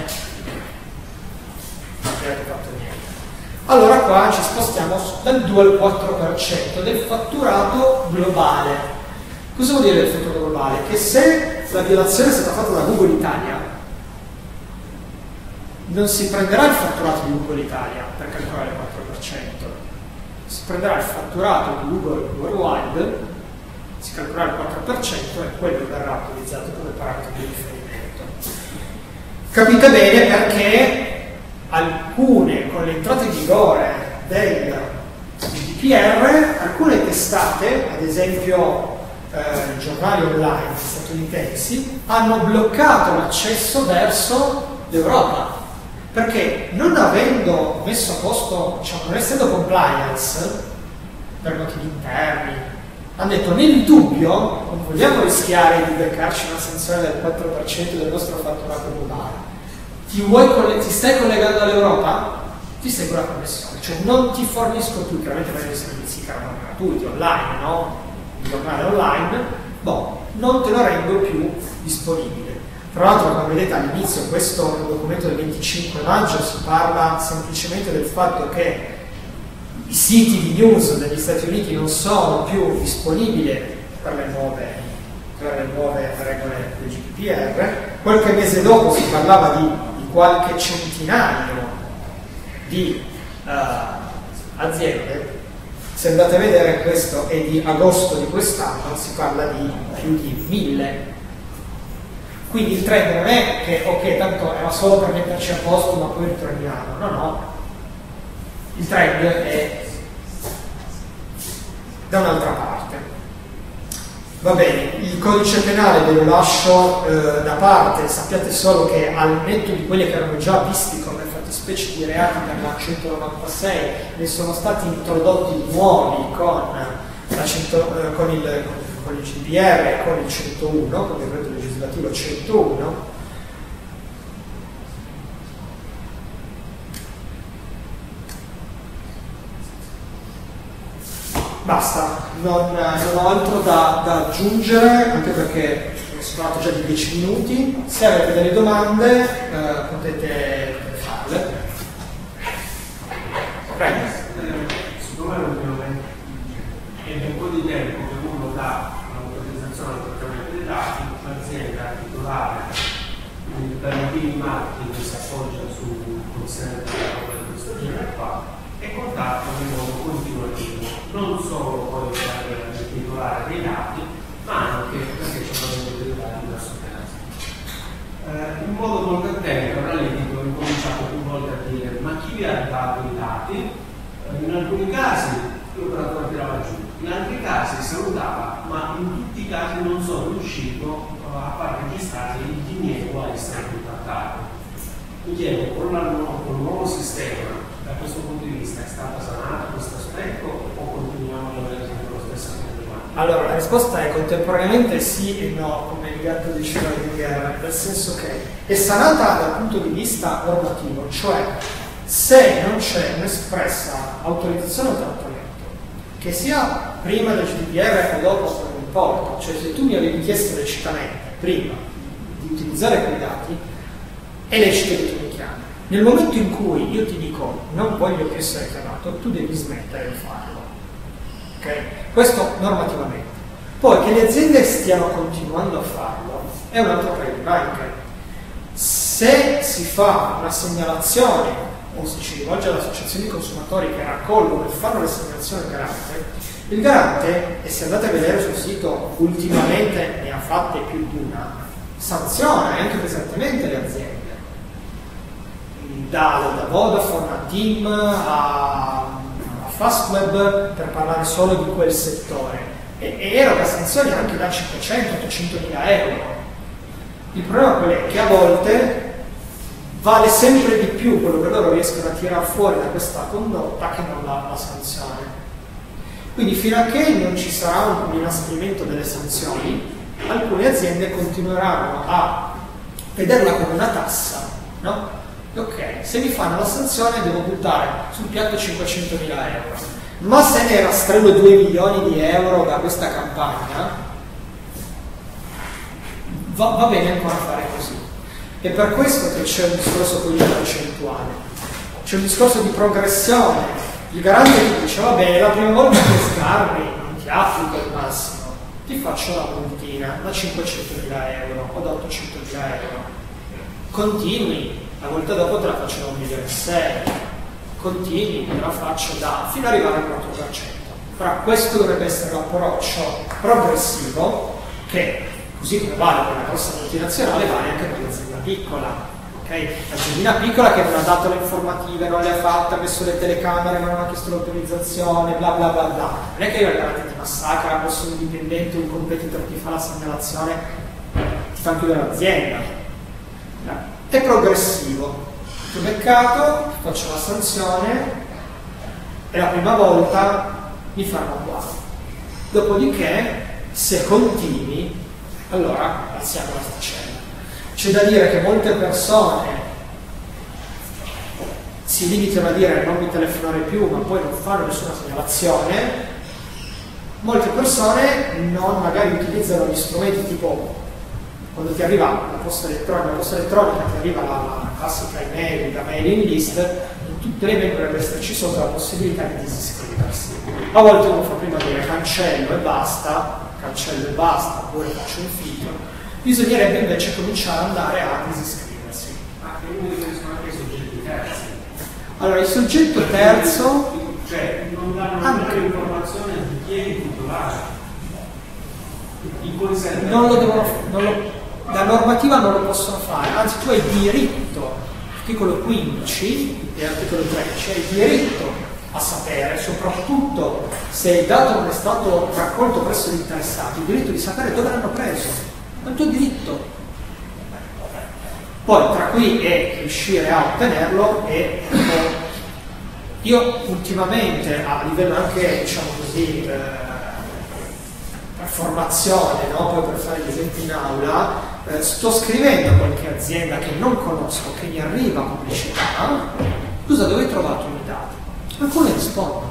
non avete fatto niente. Allora qua ci spostiamo dal due al quattro per cento del fatturato globale. Cosa vuol dire il fatturato globale? Che se la violazione è stata fatta da Google Italia, non si prenderà il fatturato di Google Italia per calcolare il quattro per cento, si prenderà il fatturato di Google Worldwide, si calcolerà il quattro per cento e quello verrà utilizzato come parametro di riferimento. Capite bene perché alcune, con l'entrata in vigore del G D P R, alcune testate, ad esempio eh, giornali online statunitensi, hanno bloccato l'accesso verso l'Europa, perché non avendo messo a posto, diciamo, non essendo compliance per motivi interni, hanno detto nel dubbio non vogliamo rischiare di beccarci una sanzione del quattro per cento del nostro fatturato globale. Ti, vuoi coll- ti stai collegando all'Europa? Ti segui la connessione, cioè non ti fornisco più, chiaramente per i servizi che erano gratuiti online, no? Il giornale online, boh, non te lo rendo più disponibile. Tra l'altro, come vedete all'inizio, questo documento del venticinque maggio si parla semplicemente del fatto che i siti di news degli Stati Uniti non sono più disponibili per le nuove, per le nuove regole del G D P R. Qualche mese dopo si parlava di, di qualche centinaio di uh, aziende. Se andate a vedere, questo è di agosto di quest'anno, si parla di più di mille. Quindi il trend non è che, ok, tanto era solo per metterci a posto, ma poi ritorniamo. No, no. Il trend è da un'altra parte. Va bene, il codice penale ve lo lascio eh, da parte, sappiate solo che al netto di quelli che erano già visti come fattispecie di reati per la centonovantasei, ne sono stati introdotti nuovi con, la cento, eh, con, il, con il G D P R e con il centouno, con il decreto legislativo centouno. Basta, non, non ho altro da, da aggiungere, anche perché sono stato già di dieci minuti. Se avete delle domande eh, potete farle. Prego. Siccome è da un po' di tempo che uno dà un'autorizzazione al trattamento dei dati, l'azienda titolare per motivi di marketing che si appoggia su consente di questo genere qua e contatto in modo continuativo, non solo poi per il titolare dei dati, ma anche perché ci sono dei dati da sottolinea. Eh, in modo molto attento, all'inizio ho incominciato più volte a dire: ma chi vi ha dato i dati? Eh, in alcuni casi l'operatore tirava giù, in altri casi salutava, ma in tutti i casi non sono riuscito a far registrare il diniego a essere contattato. Mi chiedo, con, la, con il nuovo sistema, da questo punto di vista è stata sanata questo aspetto o continuiamo ad avere sempre lo stesso problema? Allora, la risposta è contemporaneamente sì e no, come il gatto diceva di guerra, nel senso che è sanata dal punto di vista normativo, cioè se non c'è un'espressa autorizzazione al trattamento, che sia prima del G D P R o dopo, non importa, cioè se tu mi avevi chiesto lecitamente prima di utilizzare quei dati, è lecito che tu mi chiami. Nel momento in cui io ti dico non voglio più essere chiamato, tu devi smettere di farlo. Okay? Questo normativamente. Poi che le aziende stiano continuando a farlo è un altro paio di maniche. Se si fa una segnalazione o se ci rivolge alle associazioni di consumatori che raccolgono e fanno le segnalazioni al garante, il garante, e se andate a vedere sul sito ultimamente ne ha fatte più di una, sanziona anche pesantemente le aziende, da, da Vodafone a TIM a, a Fastweb, per parlare solo di quel settore, e, e eroga sanzioni anche da cinquecento a ottocento mila euro. Il problema qual è? Che a volte vale sempre di più quello che loro riescono a tirare fuori da questa condotta che non la, la sanzione. Quindi fino a che non ci sarà un inasprimento delle sanzioni, alcune aziende continueranno a vederla come una tassa, no? Ok, se mi fanno la sanzione devo buttare sul piatto cinquecentomila euro, ma se ne rastrello due milioni di euro da questa campagna, va, va bene ancora fare così. E per questo che c'è un discorso con la percentuale, c'è un discorso di progressione. Il garante ti dice, va bene, la prima volta che sgarri non ti applico il massimo, ti faccio la multina da cinquecentomila euro o da ottocentomila euro. Continui, la volta dopo te la faccio da un milione e sei, continui, te la faccio da, fino ad arrivare al quattro per cento. Però questo dovrebbe essere l'approccio progressivo che, così come vale per la grossa multinazionale, vale anche per l'azienda piccola. Okay? L'aziendina piccola che non ha dato le informative, non le ha fatte, ha messo le telecamere ma non ha chiesto l'autorizzazione, bla bla bla bla. Non è che io il garante ti massacra, posso un dipendente, un competitor ti fa la segnalazione, ti fa chiudere l'azienda. No. È progressivo. Ti ho beccato, ti faccio la sanzione e la prima volta mi fanno qua. Dopodiché, se continui, allora alziamo la sticella. C'è da dire che molte persone si limitano a dire non mi telefonare più, ma poi non fanno nessuna segnalazione. Molte persone non magari utilizzano gli strumenti tipo quando ti arriva la posta elettronica, la posta elettronica ti arriva la, la classica email, la mailing list, in tutte le mail dovrebbe esserci sotto la possibilità di disiscriversi. A volte uno fa prima dire cancello e basta, cancello e basta, oppure faccio un filtro. Bisognerebbe invece cominciare ad andare a disiscriversi. Ma che uno di questi sono anche i soggetti terzi. Allora, il soggetto terzo, cioè non danno anche l'informazione di chi è il titolare. Non lo devono, non lo, la normativa non lo possono fare, anzi tu hai diritto, articolo quindici e articolo tredici, hai diritto a sapere, soprattutto se il dato non è stato raccolto presso gli interessati, il diritto di sapere dove l'hanno preso, è il tuo diritto. Poi tra qui e riuscire a ottenerlo e io ultimamente a livello anche, diciamo così, eh, per formazione, no? Poi per fare gli esempi in aula, eh, sto scrivendo a qualche azienda che non conosco, che mi arriva pubblicità, scusa, dove hai trovato i dati? Alcune rispondono.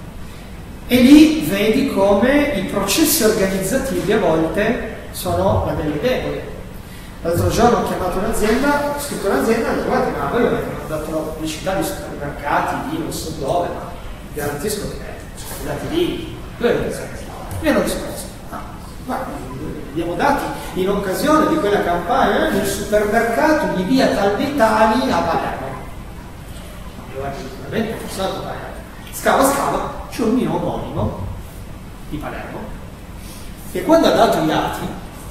E lì vedi come i processi organizzativi a volte sono ladelli deboli. L'altro giorno ho chiamato un'azienda, ho scritto un'azienda e ho detto guarda, ma voi avete mandato la pubblicità di supermercati, di non so dove, ma vi garantisco che sono andati lì. Dove avete risposto? Mi hanno risposto. Ma abbiamo dati in occasione di quella campagna nel supermercato di via Talvi Tali a Palermo. Io sicuramente non so Palermo. Scava scava, c'è un mio omonimo di Palermo che quando ha dato i dati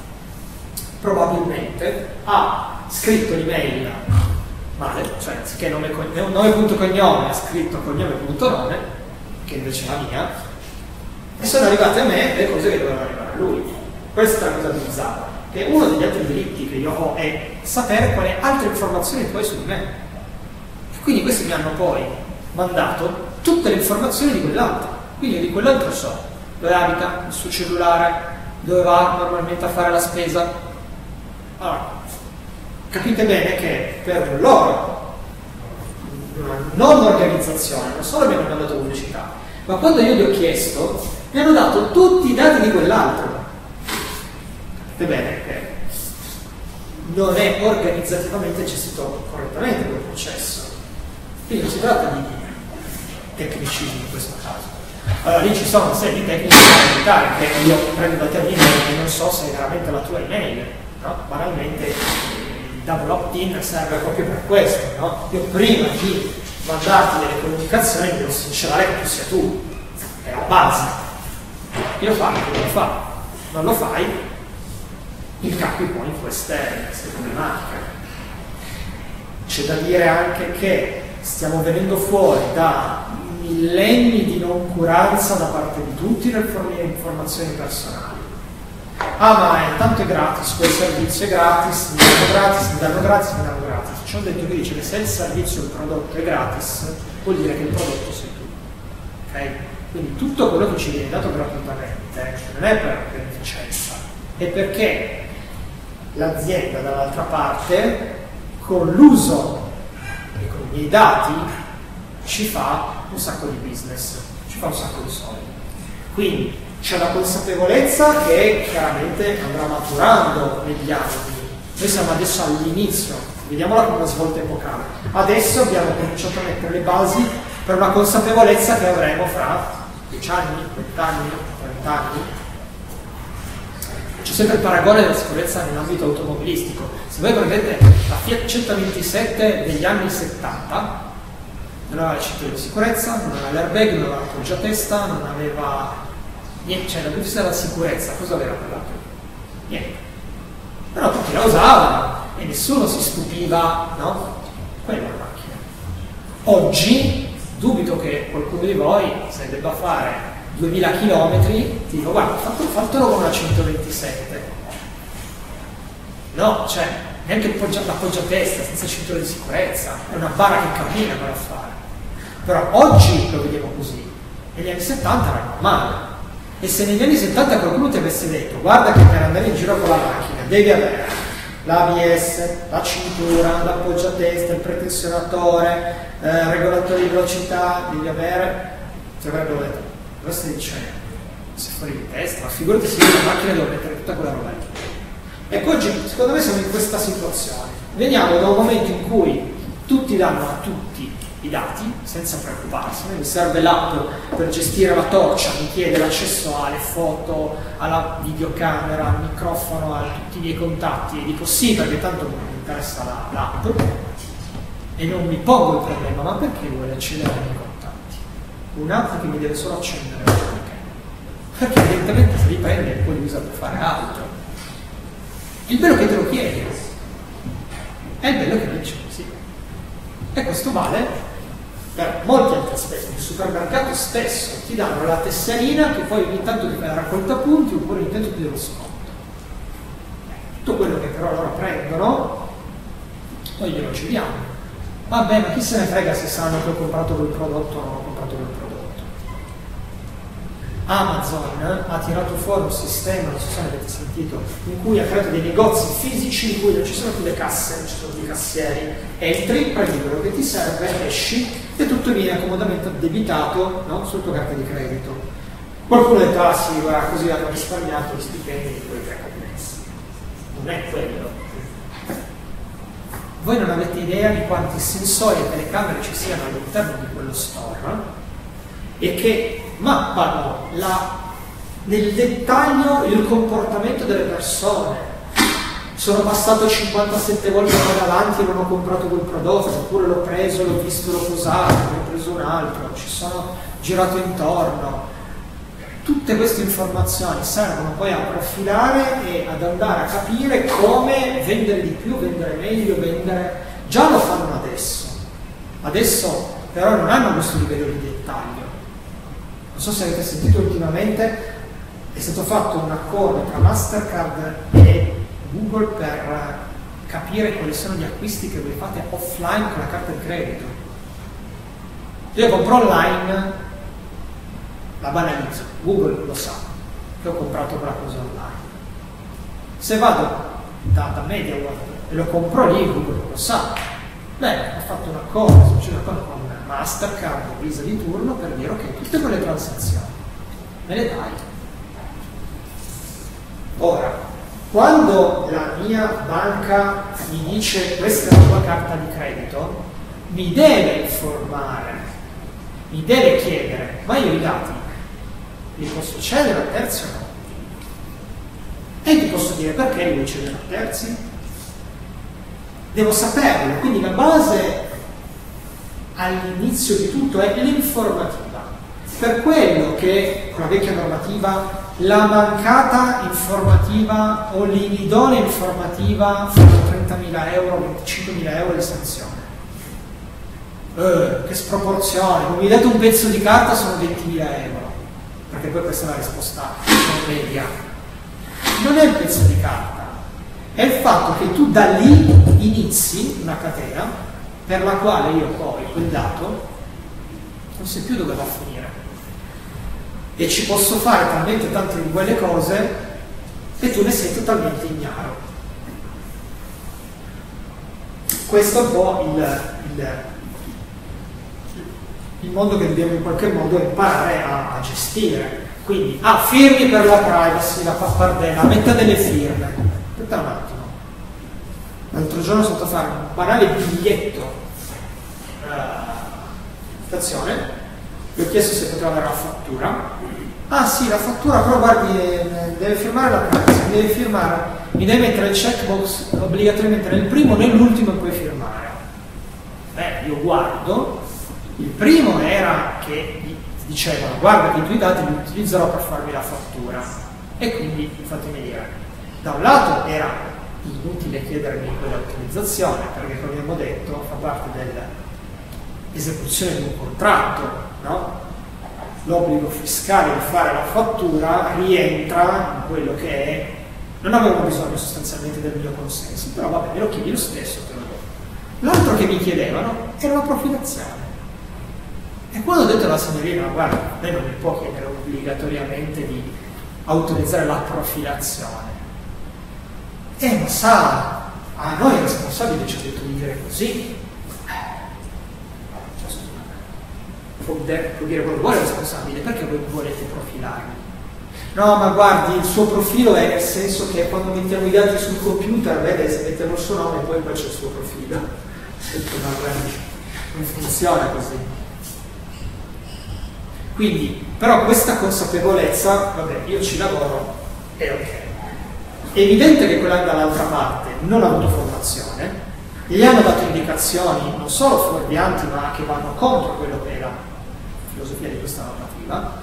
probabilmente ha scritto l'email male, cioè anziché nome, nome punto cognome ha scritto cognome punto nome, che invece è la mia, e sono arrivate a me le cose che dovevano arrivare a lui. Questa è la cosa bizzarra, che uno degli altri diritti che io ho è sapere quali altre informazioni tu hai su di me. Quindi questi mi hanno poi mandato tutte le informazioni di quell'altro, quindi di quell'altro so dove abita, il suo cellulare, dove va normalmente a fare la spesa. Allora, capite bene che per loro una non organizzazione non solo mi hanno mandato pubblicità, ma quando io gli ho chiesto mi hanno dato tutti i dati di quell'altro. Capite bene che non è organizzativamente gestito correttamente quel processo. Quindi non si tratta di tecnicismo in questo caso. Allora lì ci sono una serie di tecniche da evitare, che io prendo da te un'email e non so se è veramente la tua email, no? Banalmente il double opt-in serve proprio per questo, no? Io prima di mandarti delle comunicazioni e devo sincerare che tu sia tu, è la base. Chi lo fa, chi lo fa, non lo fai, incappi poi in queste, queste problematiche. C'è da dire anche che stiamo venendo fuori da millenni di noncuranza da parte di tutti nel fornire informazioni personali. Ah, ma è tanto è gratis, quel servizio è gratis, mi danno gratis, mi danno gratis, mi danno gratis. C'è un detto che dice che se il servizio o il prodotto è gratis, vuol dire che il prodotto sei tu. Ok? Quindi tutto quello che ci viene dato gratuitamente non è per beneficenza, è perché l'azienda dall'altra parte, con l'uso e con i miei dati, ci fa un sacco di business, ci fa un sacco di soldi. Quindi c'è la consapevolezza che chiaramente andrà maturando negli anni. Noi siamo adesso all'inizio, vediamola come una svolta epocale. Adesso abbiamo cominciato a mettere le basi per una consapevolezza che avremo fra dieci anni, venti anni, trenta anni. C'è sempre il paragone della sicurezza nell'ambito automobilistico. Se voi prendete la Fiat centoventisette degli anni settanta, non aveva il cinturino di sicurezza, non aveva l'airbag, non aveva l'appoggiatesta, non aveva niente, cioè dal punto di vista della sicurezza, cosa aveva quell'auto? Niente. Però tutti la usavano e nessuno si stupiva, no? Quella è la macchina. Oggi dubito che qualcuno di voi, se debba fare duemila chilometri, ti dico guarda, fatto, fatelo con una centoventisette. No, cioè, neanche l'appoggiatesta senza cinturino di sicurezza, è una barra che cammina per fare. Però oggi lo vediamo così, negli anni settanta era normale. E se negli anni settanta qualcuno ti avesse detto guarda che per andare in giro con la macchina devi avere l'A B S, la cintura, l'appoggiatesta, il pretensionatore, eh, regolatore di velocità, devi avere, ti avrebbero detto, cosa stai dicendo? Sei fuori di testa, ma figurati se io la macchina devo mettere tutta quella roba lì. Ecco, oggi secondo me siamo in questa situazione. Veniamo da un momento in cui tutti danno a tutti i dati senza preoccuparsi. Mi serve l'app per gestire la torcia, mi chiede l'accesso alle foto, alla videocamera, al microfono, a tutti i miei contatti e dico sì perché tanto non mi interessa la, l'app e non mi pongo il problema, ma perché vuole accedere ai miei contatti? Un'app che mi deve solo accendere la webcam, perché evidentemente se li prende e poi li usa per fare altro. Il bello che te lo chiede è il bello che non dice così. E questo vale per molti altri aspetti. Il supermercato stesso ti danno la tesserina che poi ogni tanto ti fai la raccolta punti oppure ogni tanto ti do lo sconto. Tutto quello che però loro prendono noi glielo cediamo. Vabbè, ma chi se ne frega se sanno che ho comprato quel prodotto o non ho comprato quel prodotto. Amazon ha tirato fuori un sistema, non so se avete sentito, in cui ha creato dei negozi fisici in cui non ci sono più le casse, non ci sono più i cassieri, entri, prendi quello che ti serve, esci e tutto viene comodamente addebitato, no? Sulla tua carta di credito. Qualcuno ha detto, ah sì, guarda, così hanno risparmiato gli stipendi di quelli che hanno messo. Non è quello. Voi non avete idea di quanti sensori e telecamere ci siano all'interno di quello store, no? E che mappano la, nel dettaglio il comportamento delle persone. Sono passato cinquantasette volte qua davanti e non ho comprato quel prodotto, oppure l'ho preso, l'ho visto, l'ho posato, ne ho preso un altro, ci sono girato intorno. Tutte queste informazioni servono poi a profilare e ad andare a capire come vendere di più, vendere meglio, vendere... Già lo fanno adesso. Adesso però non hanno questo livello di dettaglio. Non so se avete sentito ultimamente, è stato fatto un accordo tra Mastercard e Google per capire quali sono gli acquisti che voi fate offline con la carta di credito. Io compro online, la banalizzo, Google lo sa che ho comprato quella cosa online. Se vado da, da MediaWorld e lo compro lì, Google lo sa. Beh, ho fatto un accordo, c'è un accordo con Mastercard o Visa di turno per dire ok, tutte quelle transazioni me le dai. Ora, quando la mia banca mi dice questa è la tua carta di credito, mi deve informare, mi deve chiedere, ma io i dati li posso cedere a terzi o no? E ti posso dire perché li vuoi cedere a terzi? Devo saperlo, quindi la base all'inizio di tutto è l'informativa. Per quello che con la vecchia normativa la mancata informativa o l'inidonea informativa fanno trentamila euro, venticinquemila euro di sanzione. Eh, che sproporzione, non mi date un pezzo di carta sono ventimila euro, perché poi questa è la risposta media. Non è il pezzo di carta, è il fatto che tu da lì inizi una catena per la quale io poi quel dato non sai più dove va a finire. E ci posso fare talmente tante di quelle cose e tu ne sei totalmente ignaro. Questo è un po' il, il, il mondo che dobbiamo in qualche modo imparare a, a gestire. Quindi, ah, firmi per la privacy, la pappardella, metà delle firme. Aspetta un attimo. L'altro giorno sono stato a fare un banale biglietto. Uh, stazione. Gli ho chiesto se poteva avere la fattura. Ah sì, la fattura, però guardi, deve firmare la privacy, mi deve firmare, mi deve mettere il checkbox obbligatoriamente nel primo, nell'ultimo e puoi firmare. Beh, io guardo, il primo era che dicevano, guarda che i tuoi dati li utilizzerò per farmi la fattura, e quindi fatemi dire. Da un lato era inutile chiedermi quell'autorizzazione, perché come abbiamo detto fa parte dell'esecuzione di un contratto, no? L'obbligo fiscale di fare la fattura rientra in quello che è, non avevano bisogno sostanzialmente del mio consenso, però vabbè, me lo chiedi lo stesso, te lo do. L'altro che mi chiedevano era la profilazione. E quando ho detto alla signorina, guarda, lei non mi può chiedere obbligatoriamente di autorizzare la profilazione. Eh, ma sa, a noi il responsabile ci ha detto di dire così. Può dire quello che vuole il responsabile, perché voi volete profilarmi? No, ma guardi, il suo profilo è nel senso che quando mettiamo i dati sul computer, vede, se mettono il suo nome e poi qua c'è il suo profilo. Non funziona così. Quindi, però questa consapevolezza, vabbè, io ci lavoro, è ok. È evidente che quella dall'altra parte non ha avuto formazione, gli hanno dato indicazioni non solo fuorvianti, ma che vanno contro quello che è la filosofia di questa normativa,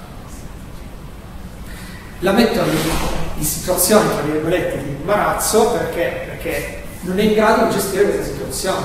la mettono in situazioni, tra virgolette, di imbarazzo perché, perché non è in grado di gestire questa situazione.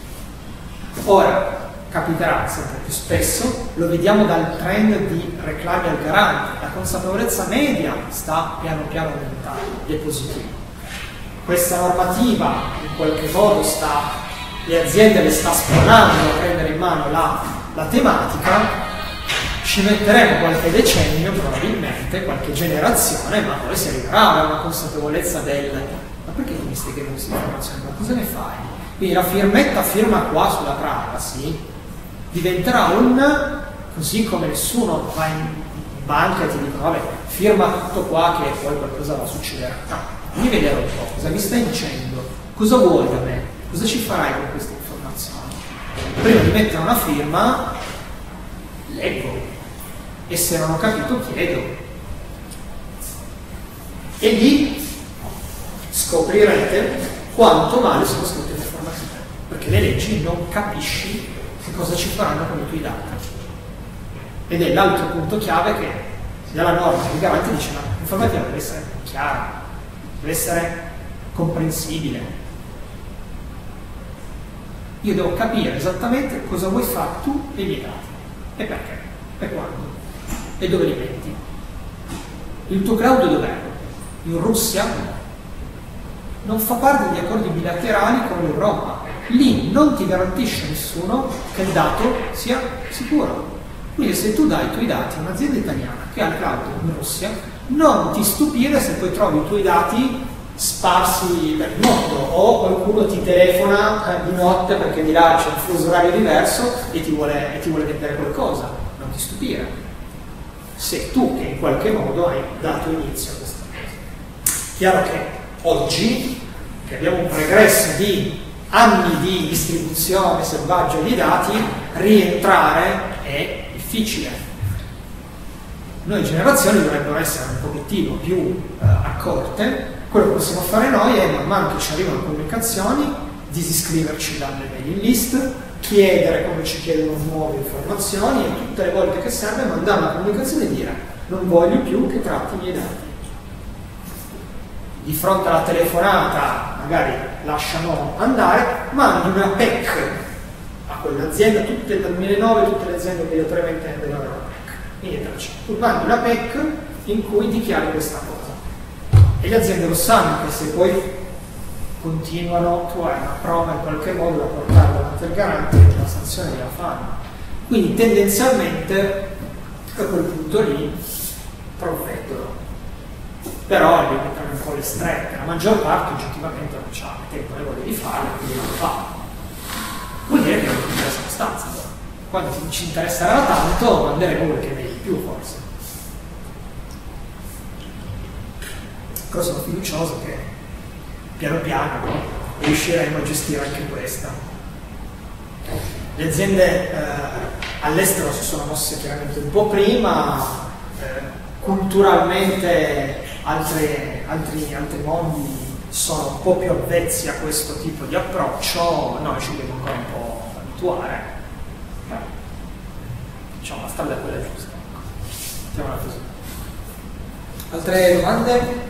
Ora, capiterà sempre più spesso, lo vediamo dal trend di reclami al garante, la consapevolezza media sta piano piano aumentando, ed è positivo. Questa normativa in qualche modo sta, le aziende le sta spronando a prendere in mano la, la tematica. Ci metteremo qualche decennio probabilmente, qualche generazione, ma poi si arriverà a una consapevolezza del ma perché mi stai chiedendo questa informazione? Ma cosa ne fai? Quindi la firmetta firma qua sulla privacy diventerà un, così come nessuno va in banca e ti dicono vabbè, firma tutto qua che poi qualcosa va a succedere. No, fammi vedere un po' cosa mi stai dicendo, cosa vuoi da me, cosa ci farai con queste informazioni. Prima di mettere una firma leggo e se non ho capito chiedo, e lì scoprirete quanto male sono scritte le informazioni, perché le leggi non capisci che cosa ci faranno con i tuoi dati. Ed è l'altro punto chiave che dalla norma il garante dice no, l'informativa deve essere chiara, deve essere comprensibile. Io devo capire esattamente cosa vuoi fare tu e i miei dati, e perché, e quando, e dove li metti. Il tuo cloud dov'è? In Russia? Non fa parte degli accordi bilaterali con l'Europa. Lì non ti garantisce nessuno che il dato sia sicuro. Quindi se tu dai i tuoi dati a un'azienda italiana che ha il cloud in Russia, non ti stupire se poi trovi i tuoi dati sparsi per il mondo, o qualcuno ti telefona di notte perché di là c'è un fuso orario diverso e ti vuole, e ti vuole vendere qualcosa. Non ti stupire se tu che in qualche modo hai dato inizio a questa cosa. Chiaro che oggi, che abbiamo un pregresso di anni di distribuzione selvaggia di dati, rientrare è difficile. Noi generazioni dovrebbero essere un pochettino più eh, accorte. Quello che possiamo fare noi è, man mano che ci arrivano comunicazioni, disiscriverci dalle mailing list, chiedere come ci chiedono nuove informazioni e tutte le volte che serve mandare una comunicazione e dire non voglio più che tratti i miei dati. Di fronte alla telefonata magari lasciano andare, mandi una P E C a quell'azienda, tutte dal duemilanove tutte le aziende obbligatoriamente devono avere una P E C. Tu mandi una P E C in cui dichiari questa cosa. E le aziende lo sanno che se poi continuano, tu hai una prova in qualche modo da portare davanti al garante e la sanzione gliela fanno. Quindi tendenzialmente a quel punto lì provvedono. Però limitano un po' le strette, la maggior parte oggettivamente non c'ha il tempo e voglia di farlo, quindi non lo fa. Vuol dire che non ti interessa abbastanza. Quando ti, ci interesserà tanto, manderemo quello che vedi più forse. Però sono fiducioso che piano piano no? riusciremo a gestire anche questa. Le aziende eh, all'estero si sono mosse chiaramente un po' prima, eh, culturalmente altri, altri, altri mondi sono un po' più avvezzi a questo tipo di approccio, noi ci dobbiamo ancora un po' abituare. Beh, diciamo la strada è quella giusta. Mettiamola così. Altre domande?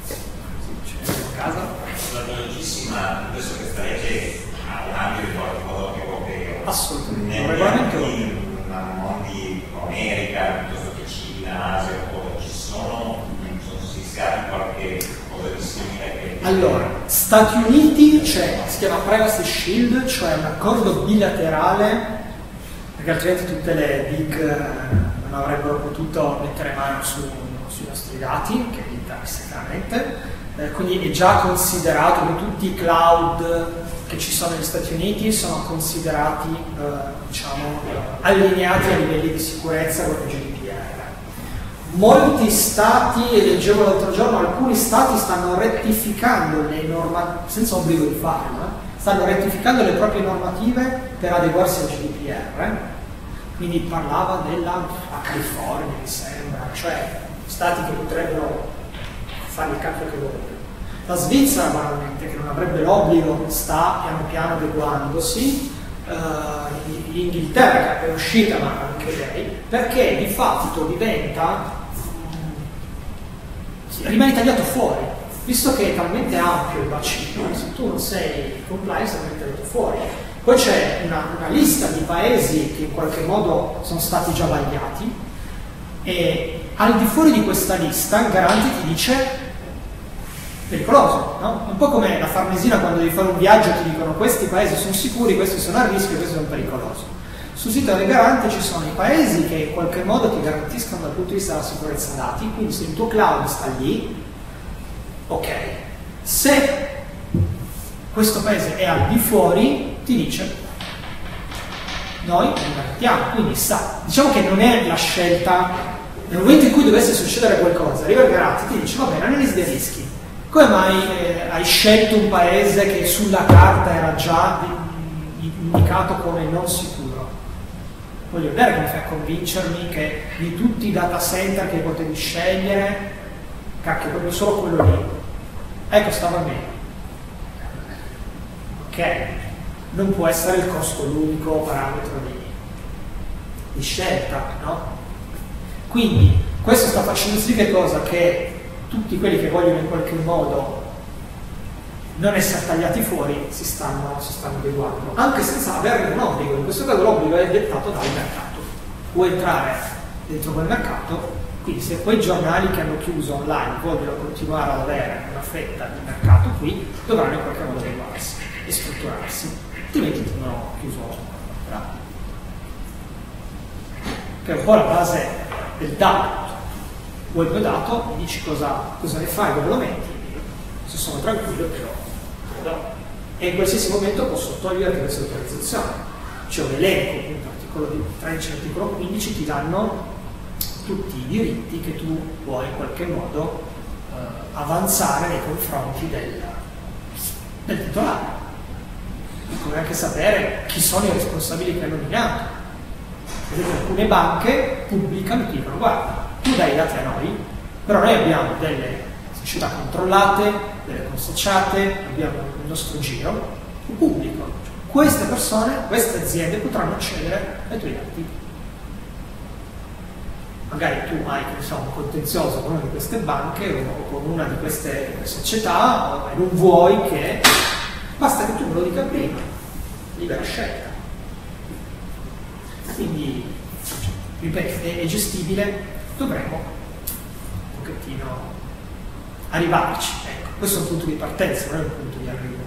Casa? La velocissima, questo che sta legge ha un ambito in qualche modo più europeo. Assolutamente. Negli mondi, mondi America, piuttosto che Cina, Asia, ci sono, si scatta qualche cosa di simile che... Allora, Stati Uniti c'è, si chiama Privacy Shield, cioè un accordo bilaterale, perché altrimenti tutte le big non avrebbero potuto mettere mano su, sui nostri dati, che li interessa chiaramente. Eh, quindi è già considerato che tutti i cloud che ci sono negli Stati Uniti sono considerati eh, diciamo, allineati a livelli di sicurezza con il G D P R. Molti stati, e leggevo l'altro giorno, alcuni stati stanno rettificando le normative, senza obbligo di farlo, eh, stanno rettificando le proprie normative per adeguarsi al G D P R. Quindi parlava della California, mi sembra, cioè stati che potrebbero fare il cacchio che vuole. La Svizzera, banalmente, che non avrebbe l'obbligo, sta piano piano adeguandosi, uh, l'Inghilterra che è appena uscita, ma anche lei, perché di fatto diventa, um, rimane tagliato fuori, visto che è talmente ampio il bacino, se tu non sei compliance rimane tagliato fuori. Poi c'è una, una lista di paesi che in qualche modo sono stati già vagliati, e al di fuori di questa lista il garante ti dice pericoloso, no? Un po' come la Farnesina quando devi fare un viaggio ti dicono questi paesi sono sicuri, questi sono a rischio, questi sono pericolosi. Sul sito del garante ci sono i paesi che in qualche modo ti garantiscono dal punto di vista della sicurezza dati, quindi se il tuo cloud sta lì, ok. Se questo paese è al di fuori, ti dice noi li garantiamo, quindi sa, diciamo che non è la scelta. Nel momento in cui dovesse succedere qualcosa, arriva il garante e ti dice va bene, analisi dei rischi. Come mai eh, hai scelto un paese che sulla carta era già di, indicato come non sicuro? Voglio vedere come fai a convincermi che di tutti i data center che potevi scegliere, cacchio, proprio solo quello lì. Ecco, stava bene. Ok, non può essere il costo l'unico parametro di, di scelta, no? Quindi questo sta facendo sì che cosa? Che tutti quelli che vogliono in qualche modo non essere tagliati fuori si stanno, si stanno adeguando, anche senza averne un obbligo. In questo caso l'obbligo è dettato dal mercato. Vuoi entrare dentro quel mercato, quindi se quei giornali che hanno chiuso online vogliono continuare ad avere una fetta di mercato qui, dovranno in qualche modo adeguarsi e strutturarsi, altrimenti tengono chiuso là. Che è un po' la base del dato. Vuoi il mio dato, mi dici cosa, cosa ne fai, dove lo metti, se sono tranquillo te lo do. E in qualsiasi momento posso togliere questa autorizzazione. C'è un elenco, appunto, l'articolo tredici e l'articolo quindici ti danno tutti i diritti che tu puoi in qualche modo eh, avanzare nei confronti del, del titolare. Come anche sapere chi sono i responsabili che hanno nominato. Per esempio, alcune banche pubblicano e ti dicono guarda, tu dai i dati a noi, però noi abbiamo delle società controllate, delle consociate, abbiamo il nostro giro, pubblico. Queste persone, queste aziende potranno accedere ai tuoi dati. Magari tu hai insomma, un contenzioso con una di queste banche o con una di queste società e non vuoi che... Basta che tu me lo dica prima, libera scelta. Quindi, ripeto, è gestibile, dovremo un pochettino arrivarci. Ecco, questo è un punto di partenza, non è un punto di arrivo.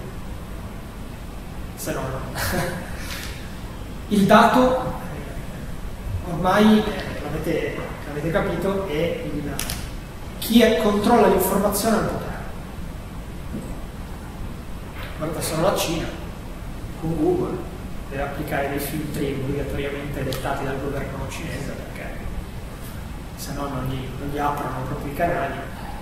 Se no, no. Il dato, ormai, eh, l'avete, l'avete capito, è il, chi è, controlla l'informazione al potere. Guarda solo la Cina, con Google, deve applicare dei filtri obbligatoriamente dettati dal governo cinese, perché se no non gli, non gli aprono proprio i canali.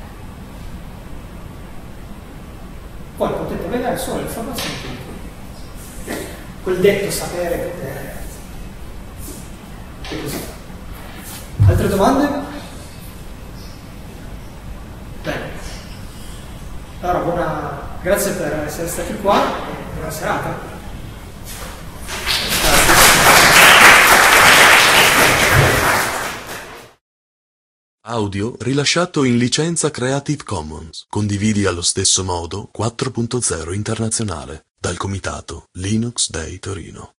Poi potete vedere solo le informazioni che dicono. Quel detto sapere potere. E così. Altre domande? Bene. Allora, buona, grazie per essere stati qua e buona serata. Audio rilasciato in licenza Creative Commons. Condividi allo stesso modo quattro punto zero internazionale dal comitato Linux Day Torino.